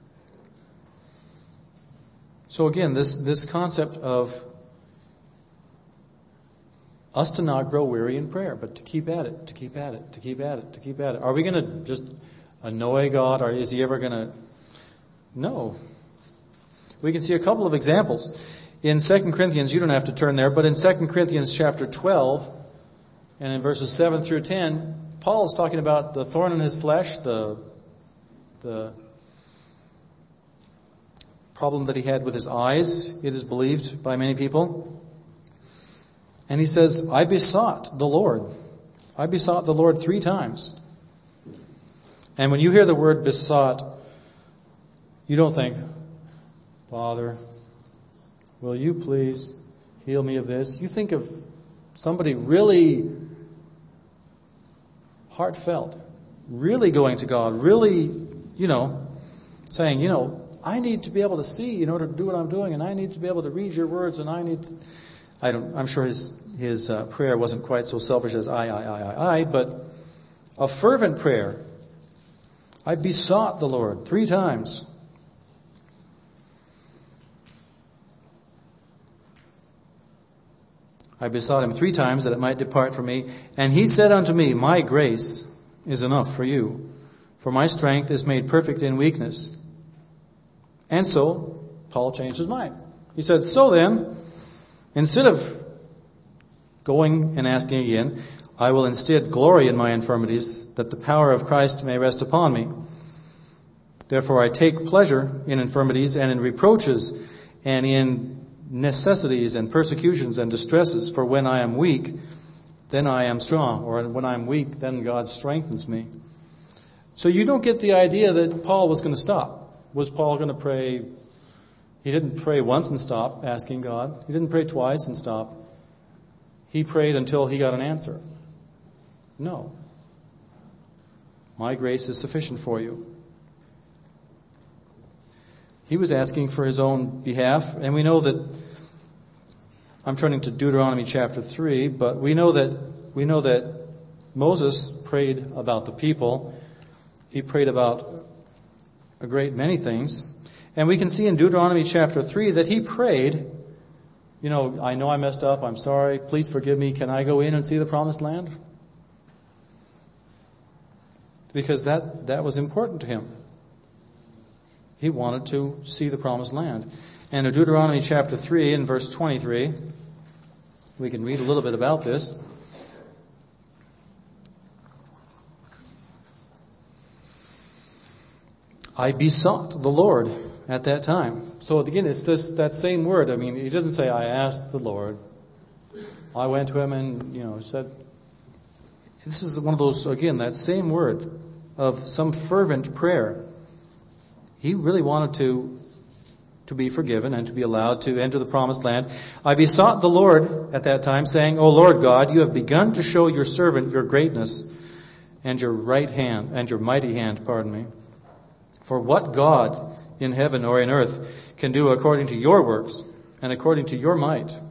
So again, this concept of us to not grow weary in prayer, but to keep at it, to keep at it, to keep at it, to keep at it. Are we going to just annoy God, or is he ever going to? No. We can see a couple of examples. In 2 Corinthians, you don't have to turn there, but in 2 Corinthians chapter 12, and in verses 7 through 10, Paul is talking about the thorn in his flesh, the problem that he had with his eyes, it is believed by many people. And he says, I besought the Lord 3 times. And when you hear the word besought, you don't think, Father, will you please heal me of this? You think of somebody really heartfelt, really going to God, really, saying, I need to be able to see in order to do what I'm doing, and I need to be able to read your words, and I'm sure his prayer wasn't quite so selfish as I, but a fervent prayer. I besought the Lord 3 times. I besought him 3 times that it might depart from me. And he said unto me, my grace is enough for you, for my strength is made perfect in weakness. And so, Paul changed his mind. He said, so then, instead of going and asking again, I will instead glory in my infirmities, that the power of Christ may rest upon me. Therefore I take pleasure in infirmities and in reproaches and in necessities and persecutions and distresses, for when I am weak, then I am strong. Or when I'm weak, then God strengthens me. So you don't get the idea that Paul was going to stop. Was Paul going to pray? He didn't pray once and stop asking God. He didn't pray twice and stop. He prayed until he got an answer. No. My grace is sufficient for you. He was asking for his own behalf, and we know that, I'm turning to Deuteronomy chapter 3, but we know that Moses prayed about the people. He prayed about a great many things. And we can see in Deuteronomy chapter 3 that he prayed, I know I messed up, I'm sorry, please forgive me, can I go in and see the promised land? Because that was important to him. He wanted to see the promised land. And in Deuteronomy chapter 3 and verse 23, we can read a little bit about this. I besought the Lord at that time. So again, it's that same word. I mean, he doesn't say, I asked the Lord. I went to him and, said, this is one of those, again, that same word of some fervent prayer. He really wanted to be forgiven and to be allowed to enter the promised land. I besought the Lord at that time, saying, O Lord God, you have begun to show your servant your greatness and your right hand, and your mighty hand, For what God in heaven or in earth can do according to your works and according to your might?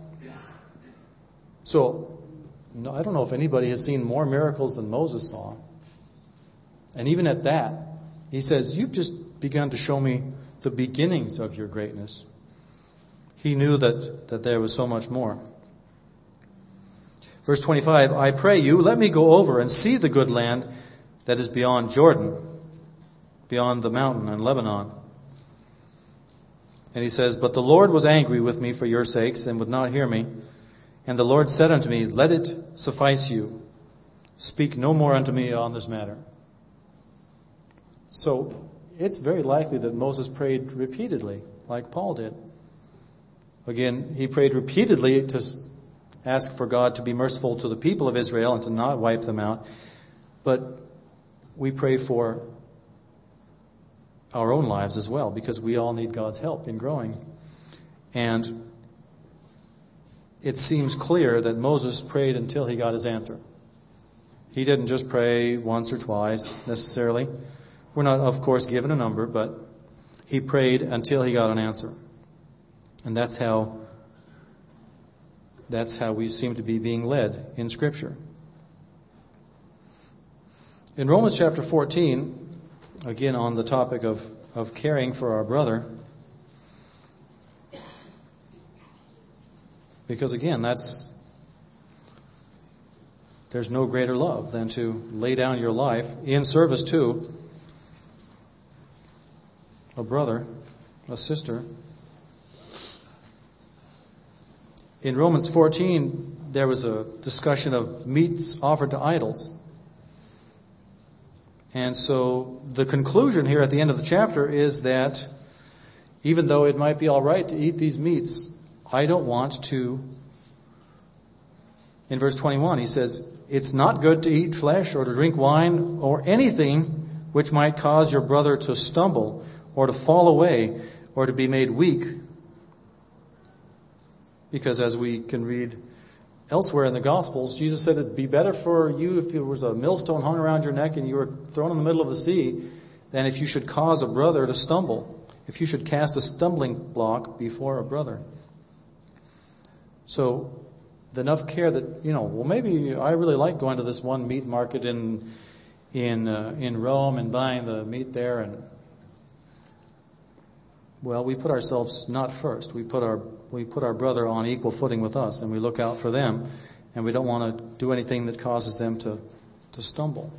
So, I don't know if anybody has seen more miracles than Moses saw. And even at that, he says, you've just begun to show me the beginnings of your greatness. He knew that there was so much more. Verse 25, I pray you, let me go over and see the good land that is beyond Jordan, beyond the mountain and Lebanon. And he says, but the Lord was angry with me for your sakes and would not hear me. And the Lord said unto me, Let it suffice you. Speak no more unto me on this matter. So it's very likely that Moses prayed repeatedly, like Paul did. Again, he prayed repeatedly to ask for God to be merciful to the people of Israel and to not wipe them out. But we pray for our own lives as well, because we all need God's help in growing. And it seems clear that Moses prayed until he got his answer. He didn't just pray once or twice necessarily. We're not, of course, given a number, but he prayed until he got an answer. And that's how we seem to be being led in Scripture. In Romans chapter 14, again on the topic of caring for our brother, because again, there's no greater love than to lay down your life in service to a brother, a sister. In Romans 14, there was a discussion of meats offered to idols. And so the conclusion here at the end of the chapter is that even though it might be all right to eat these meats, I don't want to. In verse 21, he says, It's not good to eat flesh or to drink wine or anything which might cause your brother to stumble or to fall away or to be made weak. Because as we can read elsewhere in the Gospels, Jesus said it'd be better for you if there was a millstone hung around your neck and you were thrown in the middle of the sea than if you should cause a brother to stumble, if you should cast a stumbling block before a brother. So, enough care that, well, maybe I really like going to this one meat market in Rome and buying the meat there, and well, we put ourselves not first. We put our brother on equal footing with us, and we look out for them, and we don't want to do anything that causes them to stumble.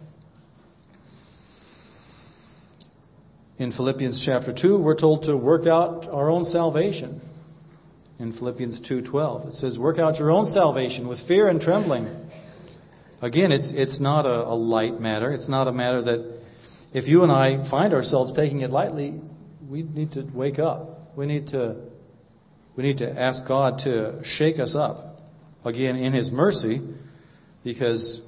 In Philippians chapter 2, we're told to work out our own salvation. In Philippians 2:12, it says, "Work out your own salvation with fear and trembling." Again, it's not a light matter. It's not a matter that if you and I find ourselves taking it lightly, we need to wake up. We need to ask God to shake us up again in His mercy, because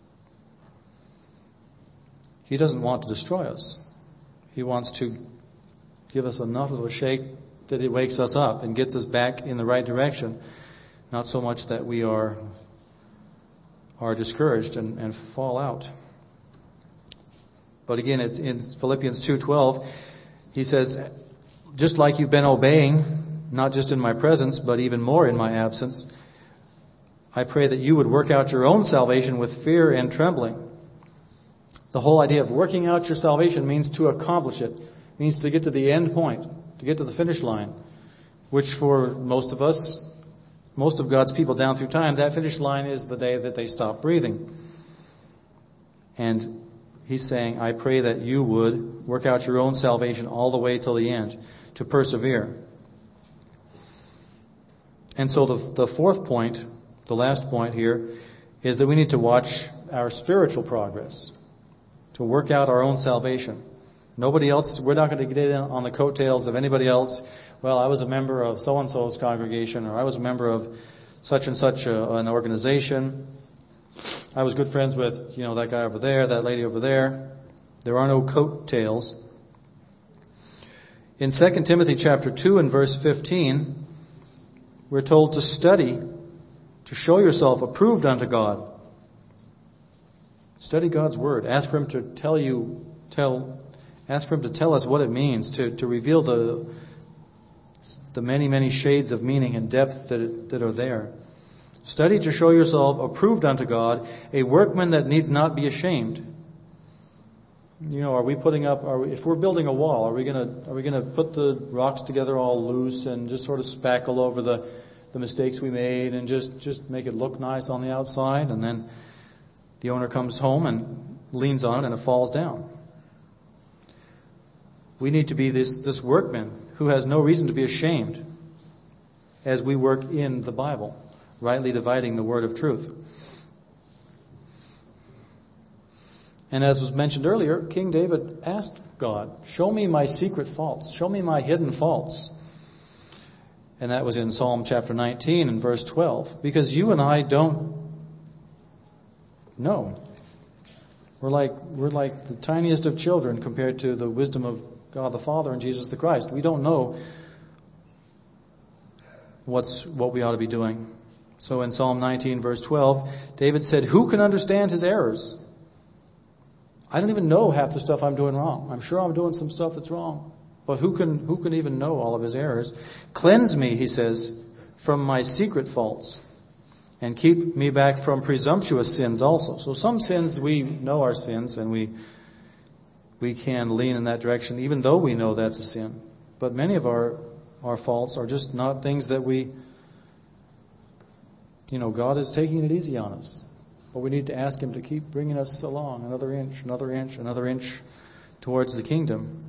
He doesn't want to destroy us. He wants to give us enough of a shake that it wakes us up and gets us back in the right direction. Not so much that we are discouraged and fall out. But again, it's in Philippians 2:12, he says, just like you've been obeying, not just in my presence, but even more in my absence, I pray that you would work out your own salvation with fear and trembling. The whole idea of working out your salvation means to accomplish it, means to get to the end point, to get to the finish line, which for most of us, most of God's people down through time, that finish line is the day that they stop breathing. And he's saying, I pray that you would work out your own salvation all the way till the end, to persevere. And so the fourth point, the last point here, is that we need to watch our spiritual progress, to work out our own salvation. Nobody else, we're not going to get in on the coattails of anybody else. Well, I was a member of so-and-so's congregation, or I was a member of such and such an organization. I was good friends with, that guy over there, that lady over there. There are no coattails. In 2 Timothy chapter 2 and verse 15, we're told to study, to show yourself approved unto God. Study God's Word. Ask for Him to ask for Him to tell us what it means, to reveal the many, many shades of meaning and depth that are there. Study to show yourself approved unto God, a workman that needs not be ashamed. Are we putting up? If we're building a wall, are we gonna put the rocks together all loose and just sort of spackle over the mistakes we made and just make it look nice on the outside, and then the owner comes home and leans on it and it falls down? We need to be this workman who has no reason to be ashamed as we work in the Bible. rightly dividing the word of truth. And as was mentioned earlier, King David asked God, show me my secret faults, show me my hidden faults. And that was in Psalm chapter 19 and verse 12. Because you and I don't know. We're like the tiniest of children compared to the wisdom of God the Father and Jesus the Christ. We don't know what we ought to be doing. So in Psalm 19 verse 12, David said, who can understand his errors? I don't even know half the stuff I'm doing wrong. I'm sure I'm doing some stuff that's wrong. But who can even know all of his errors? Cleanse me, he says, from my secret faults, and keep me back from presumptuous sins also. So some sins, we know our sins, and we can lean in that direction, even though we know that's a sin. But many of our faults are just not things that God is taking it easy on us. But we need to ask Him to keep bringing us along another inch, another inch, another inch towards the kingdom.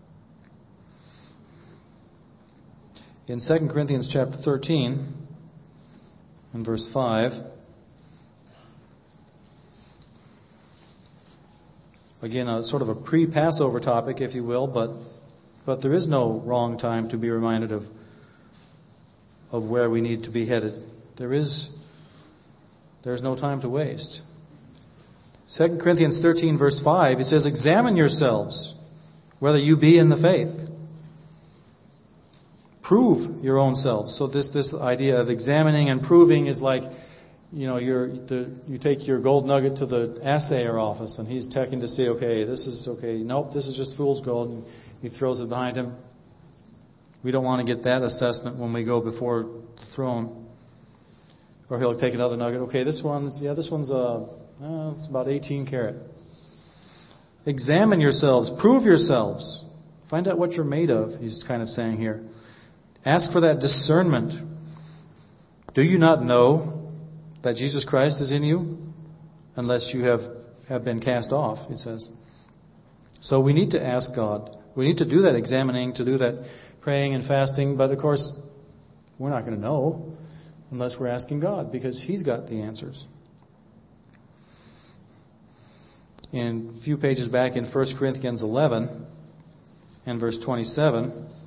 In 2 Corinthians chapter 13, in verse 5, again, a sort of a pre-Passover topic, if you will, but there is no wrong time to be reminded of where we need to be headed. There's no time to waste. 2 Corinthians 13, verse 5, it says, examine yourselves, whether you be in the faith. Prove your own selves. So this idea of examining and proving is like, you take your gold nugget to the assayer office, and he's checking to see, okay, this is okay. Nope, this is just fool's gold. And he throws it behind him. We don't want to get that assessment when we go before the throne. Or he'll take another nugget. Okay, this one's it's about 18 karat. Examine yourselves. Prove yourselves. Find out what you're made of, he's kind of saying here. Ask for that discernment. Do you not know that Jesus Christ is in you? Unless you have been cast off, it says. So we need to ask God. We need to do that examining, to do that praying and fasting. But of course, we're not going to know unless we're asking God, because He's got the answers. In a few pages back in 1 Corinthians 11 and verse 27,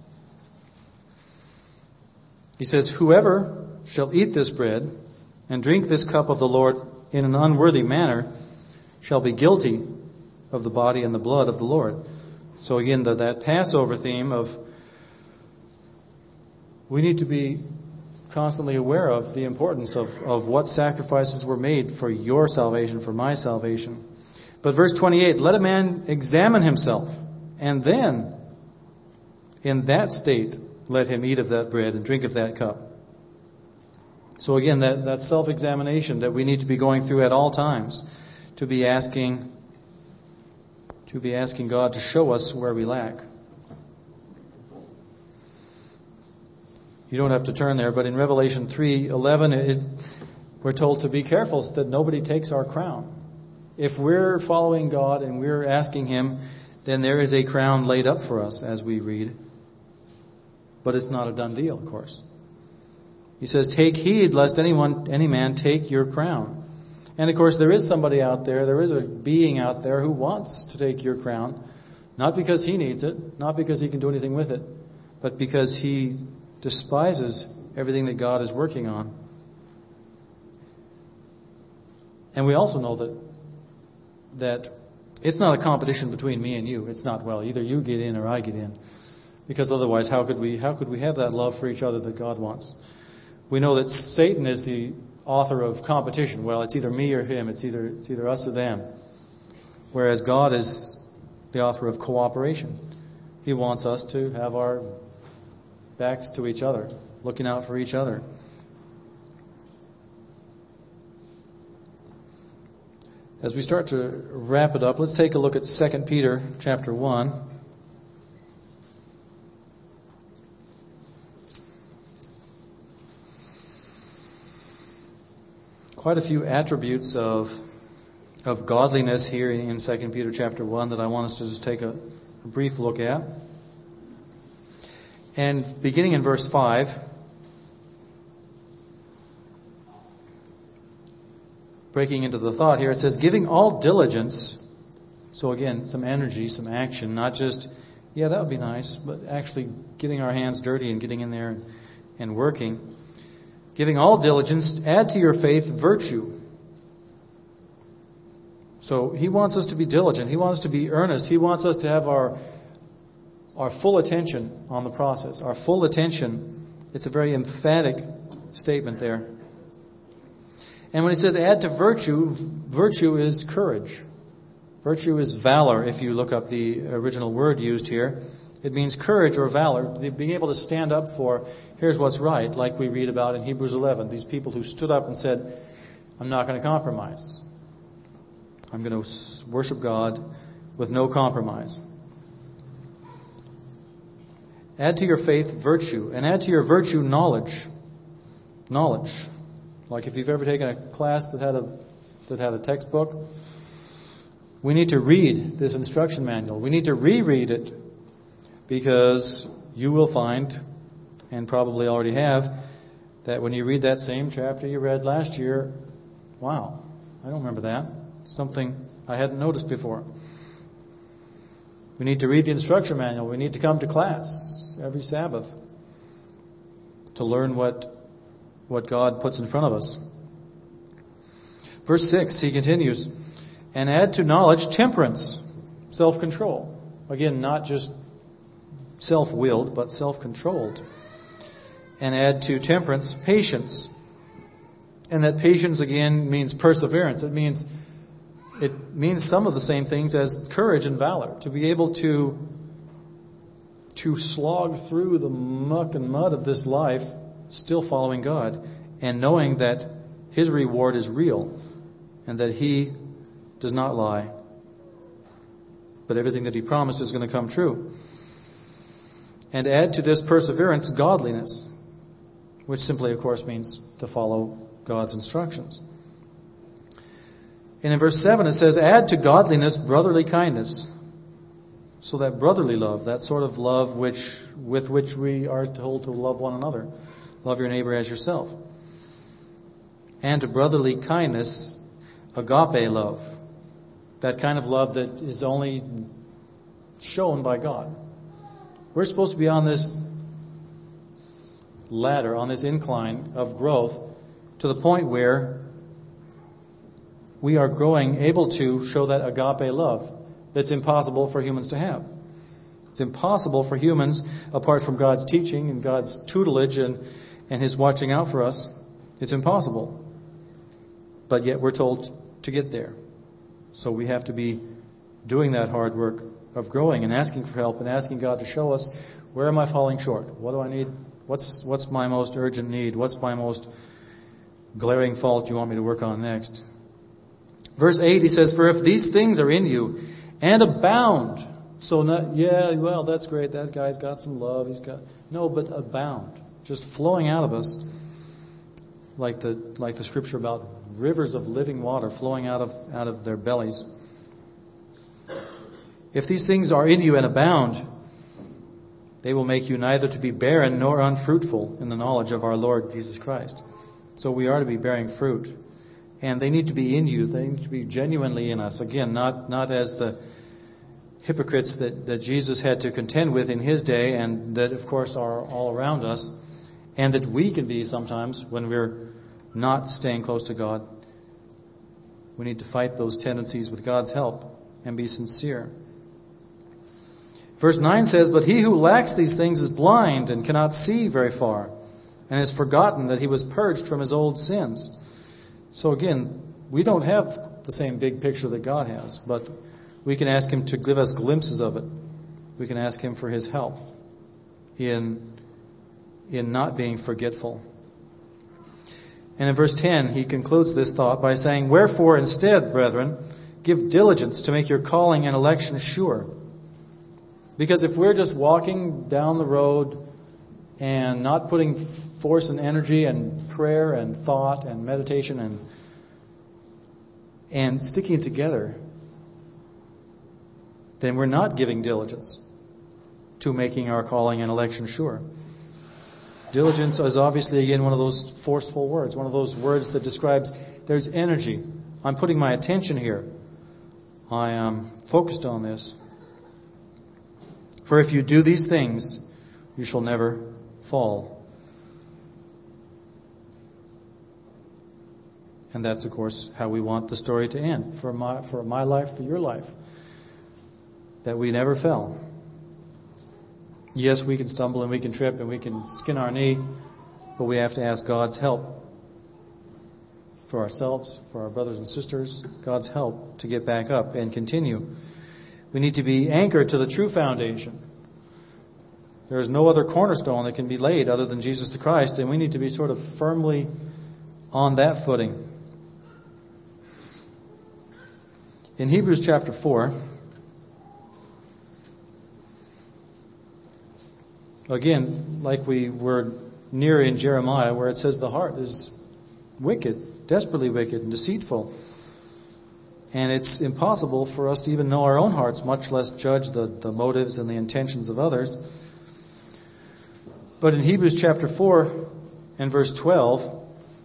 he says, whoever shall eat this bread and drink this cup of the Lord in an unworthy manner shall be guilty of the body and the blood of the Lord. So again, that Passover theme of we need to be constantly aware of the importance of what sacrifices were made for your salvation, for my salvation. But verse 28, let a man examine himself, and then in that state let him eat of that bread and drink of that cup. So again, that self-examination that we need to be going through at all times, to be asking God to show us where we lack. You don't have to turn there, but in Revelation 3:11, we're told to be careful so that nobody takes our crown. If we're following God and we're asking Him, then there is a crown laid up for us, as we read. But it's not a done deal, of course. He says, take heed lest any man take your crown. And of course, there is somebody out there, there is a being out there who wants to take your crown. Not because he needs it, not because he can do anything with it, but because he despises everything that God is working on. And we also know that it's not a competition between me and you. It's not, well, either you get in or I get in. Because otherwise, how could we have that love for each other that God wants? We know that Satan is the author of competition. Well, it's either me or him. It's either us or them. Whereas God is the author of cooperation. He wants us to have our backs to each other, looking out for each other. As we start to wrap it up, let's take a look at 2 Peter chapter 1. Quite a few attributes of godliness here in 2 Peter chapter 1 that I want us to just take a brief look at. And beginning in verse 5, breaking into the thought here, it says, giving all diligence. So again, some energy, some action, not just, yeah, that would be nice, but actually getting our hands dirty and getting in there and working. Giving all diligence, add to your faith virtue. So he wants us to be diligent. He wants us to be earnest. He wants us to have our full attention on the process. Our full attention. It's a very emphatic statement there. And when he says add to virtue, virtue is courage. Virtue is valor, if you look up the original word used here. It means courage or valor, being able to stand up for, here's what's right, like we read about in Hebrews 11. These people who stood up and said, I'm not going to compromise. I'm going to worship God with no compromise. Add to your faith virtue, and add to your virtue knowledge. Knowledge. Like if you've ever taken a class that had a textbook, we need to read this instruction manual. We need to reread it, because you will find, and probably already have, that when you read that same chapter you read last year, wow, I don't remember that. Something I hadn't noticed before. We need to read the instruction manual. We need to come to class every Sabbath to learn what God puts in front of us. Verse 6, he continues, and add to knowledge temperance, self-control. Again, not just self-willed, but self-controlled. And add to temperance patience. And that patience, again, means perseverance. It means some of the same things as courage and valor. To be able to slog through the muck and mud of this life, still following God, and knowing that His reward is real, and that He does not lie, but everything that He promised is going to come true. And add to this perseverance godliness, which simply, of course, means to follow God's instructions. And in verse 7 it says, add to godliness brotherly kindness. So that brotherly love, that sort of love with which we are told to love one another. Love your neighbor as yourself. And to brotherly kindness, agape love. That kind of love that is only shown by God. We're supposed to be on this ladder, on this incline of growth, to the point where we are growing, able to show that agape love that's impossible for humans to have. It's impossible for humans, apart from God's teaching and God's tutelage and His watching out for us. It's impossible. But yet we're told to get there. So we have to be doing that hard work of growing and asking for help and asking God to show us, where am I falling short? What do I need? What's my most urgent need? What's my most glaring fault you want me to work on next? Verse 8, he says, for if these things are in you and abound, so that's great, that guy's got some love, but abound, just flowing out of us, like the scripture about rivers of living water flowing out of their bellies. If these things are in you and abound, they will make you neither to be barren nor unfruitful in the knowledge of our Lord Jesus Christ. So we are to be bearing fruit. And they need to be in you. They need to be genuinely in us. Again, not as the hypocrites that Jesus had to contend with in His day, and that, of course, are all around us, and that we can be sometimes when we're not staying close to God. We need to fight those tendencies with God's help and be sincere. Verse 9 says, but he who lacks these things is blind and cannot see very far, and has forgotten that he was purged from his old sins. So again, we don't have the same big picture that God has, but we can ask Him to give us glimpses of it. We can ask Him for His help in not being forgetful. And in verse 10, he concludes this thought by saying, wherefore instead, brethren, give diligence to make your calling and election sure. Because if we're just walking down the road and not putting force and energy and prayer and thought and meditation and sticking together, then we're not giving diligence to making our calling and election sure. Diligence is obviously, again, one of those forceful words, one of those words that describes there's energy, I'm putting my attention here. I am focused on this. For if you do these things, you shall never fall. And that's, of course, how we want the story to end. For my life, for your life. That we never fell. Yes, we can stumble and we can trip and we can skin our knee, but we have to ask God's help for ourselves, for our brothers and sisters, God's help to get back up and continue. We need to be anchored to the true foundation. There is no other cornerstone that can be laid other than Jesus the Christ, and we need to be sort of firmly on that footing. In Hebrews chapter 4, again, like we were near in Jeremiah, where it says the heart is wicked, desperately wicked and deceitful. And it's impossible for us to even know our own hearts, much less judge the motives and the intentions of others. But in Hebrews chapter 4 and verse 12,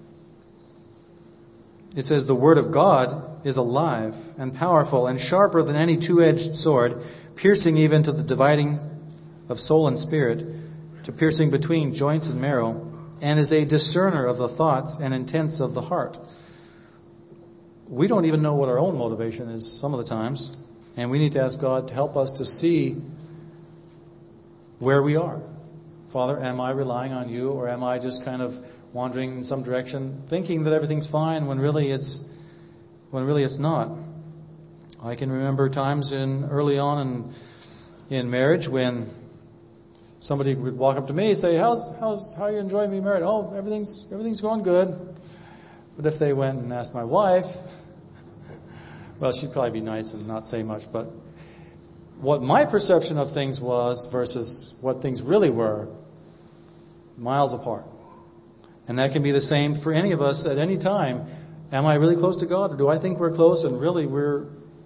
it says, the word of God is alive and powerful and sharper than any two-edged sword, piercing even to the dividing of soul and spirit, to piercing between joints and marrow, and is a discerner of the thoughts and intents of the heart. We don't even know what our own motivation is some of the times, and we need to ask God to help us to see where we are. Father, am I relying on you, or am I just kind of wandering in some direction, thinking that everything's fine when really it's not? I can remember times early on in marriage when somebody would walk up to me and say, how are you enjoying being married? Oh, everything's going good. But if they went and asked my wife, well, she'd probably be nice and not say much, but what my perception of things was versus what things really were, miles apart. And that can be the same for any of us at any time. Am I really close to God, or do I think we're close and really we're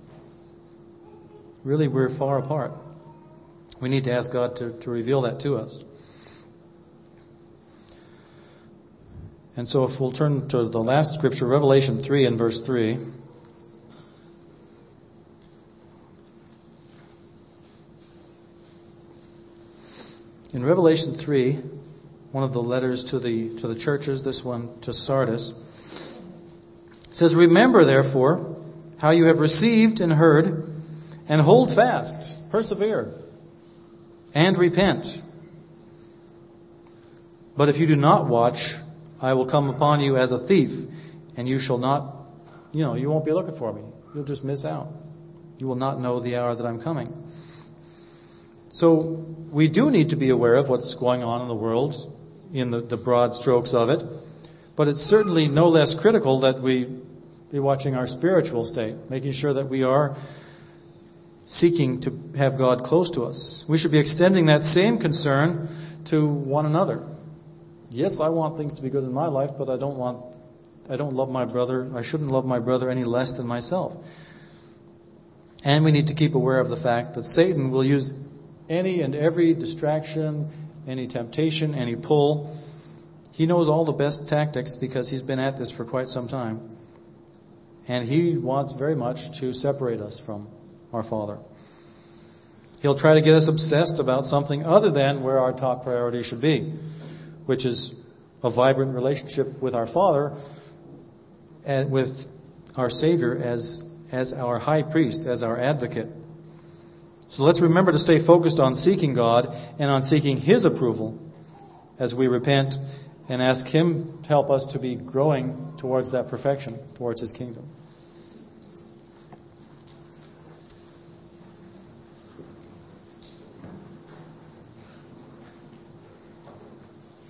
far apart? We need to ask God to reveal that to us. And so if we'll turn to the last scripture, Revelation 3 and verse 3. In Revelation 3, one of the letters to the churches, this one to Sardis, it says, remember, therefore, how you have received and heard, and hold fast, persevere, and repent. But if you do not watch, I will come upon you as a thief, and you shall not, you won't be looking for me. You'll just miss out. You will not know the hour that I'm coming. So we do need to be aware of what's going on in the world, in the broad strokes of it. But it's certainly no less critical that we be watching our spiritual state, making sure that we are seeking to have God close to us. We should be extending that same concern to one another. Yes, I want things to be good in my life, but I don't love my brother. I shouldn't love my brother any less than myself. And we need to keep aware of the fact that Satan will use any and every distraction, any temptation, any pull. He knows all the best tactics because he's been at this for quite some time. And he wants very much to separate us from our Father. He'll try to get us obsessed about something other than where our top priority should be, which is a vibrant relationship with our Father and with our Savior as our high priest, as our advocate. So let's remember to stay focused on seeking God and on seeking His approval as we repent and ask Him to help us to be growing towards that perfection, towards His kingdom.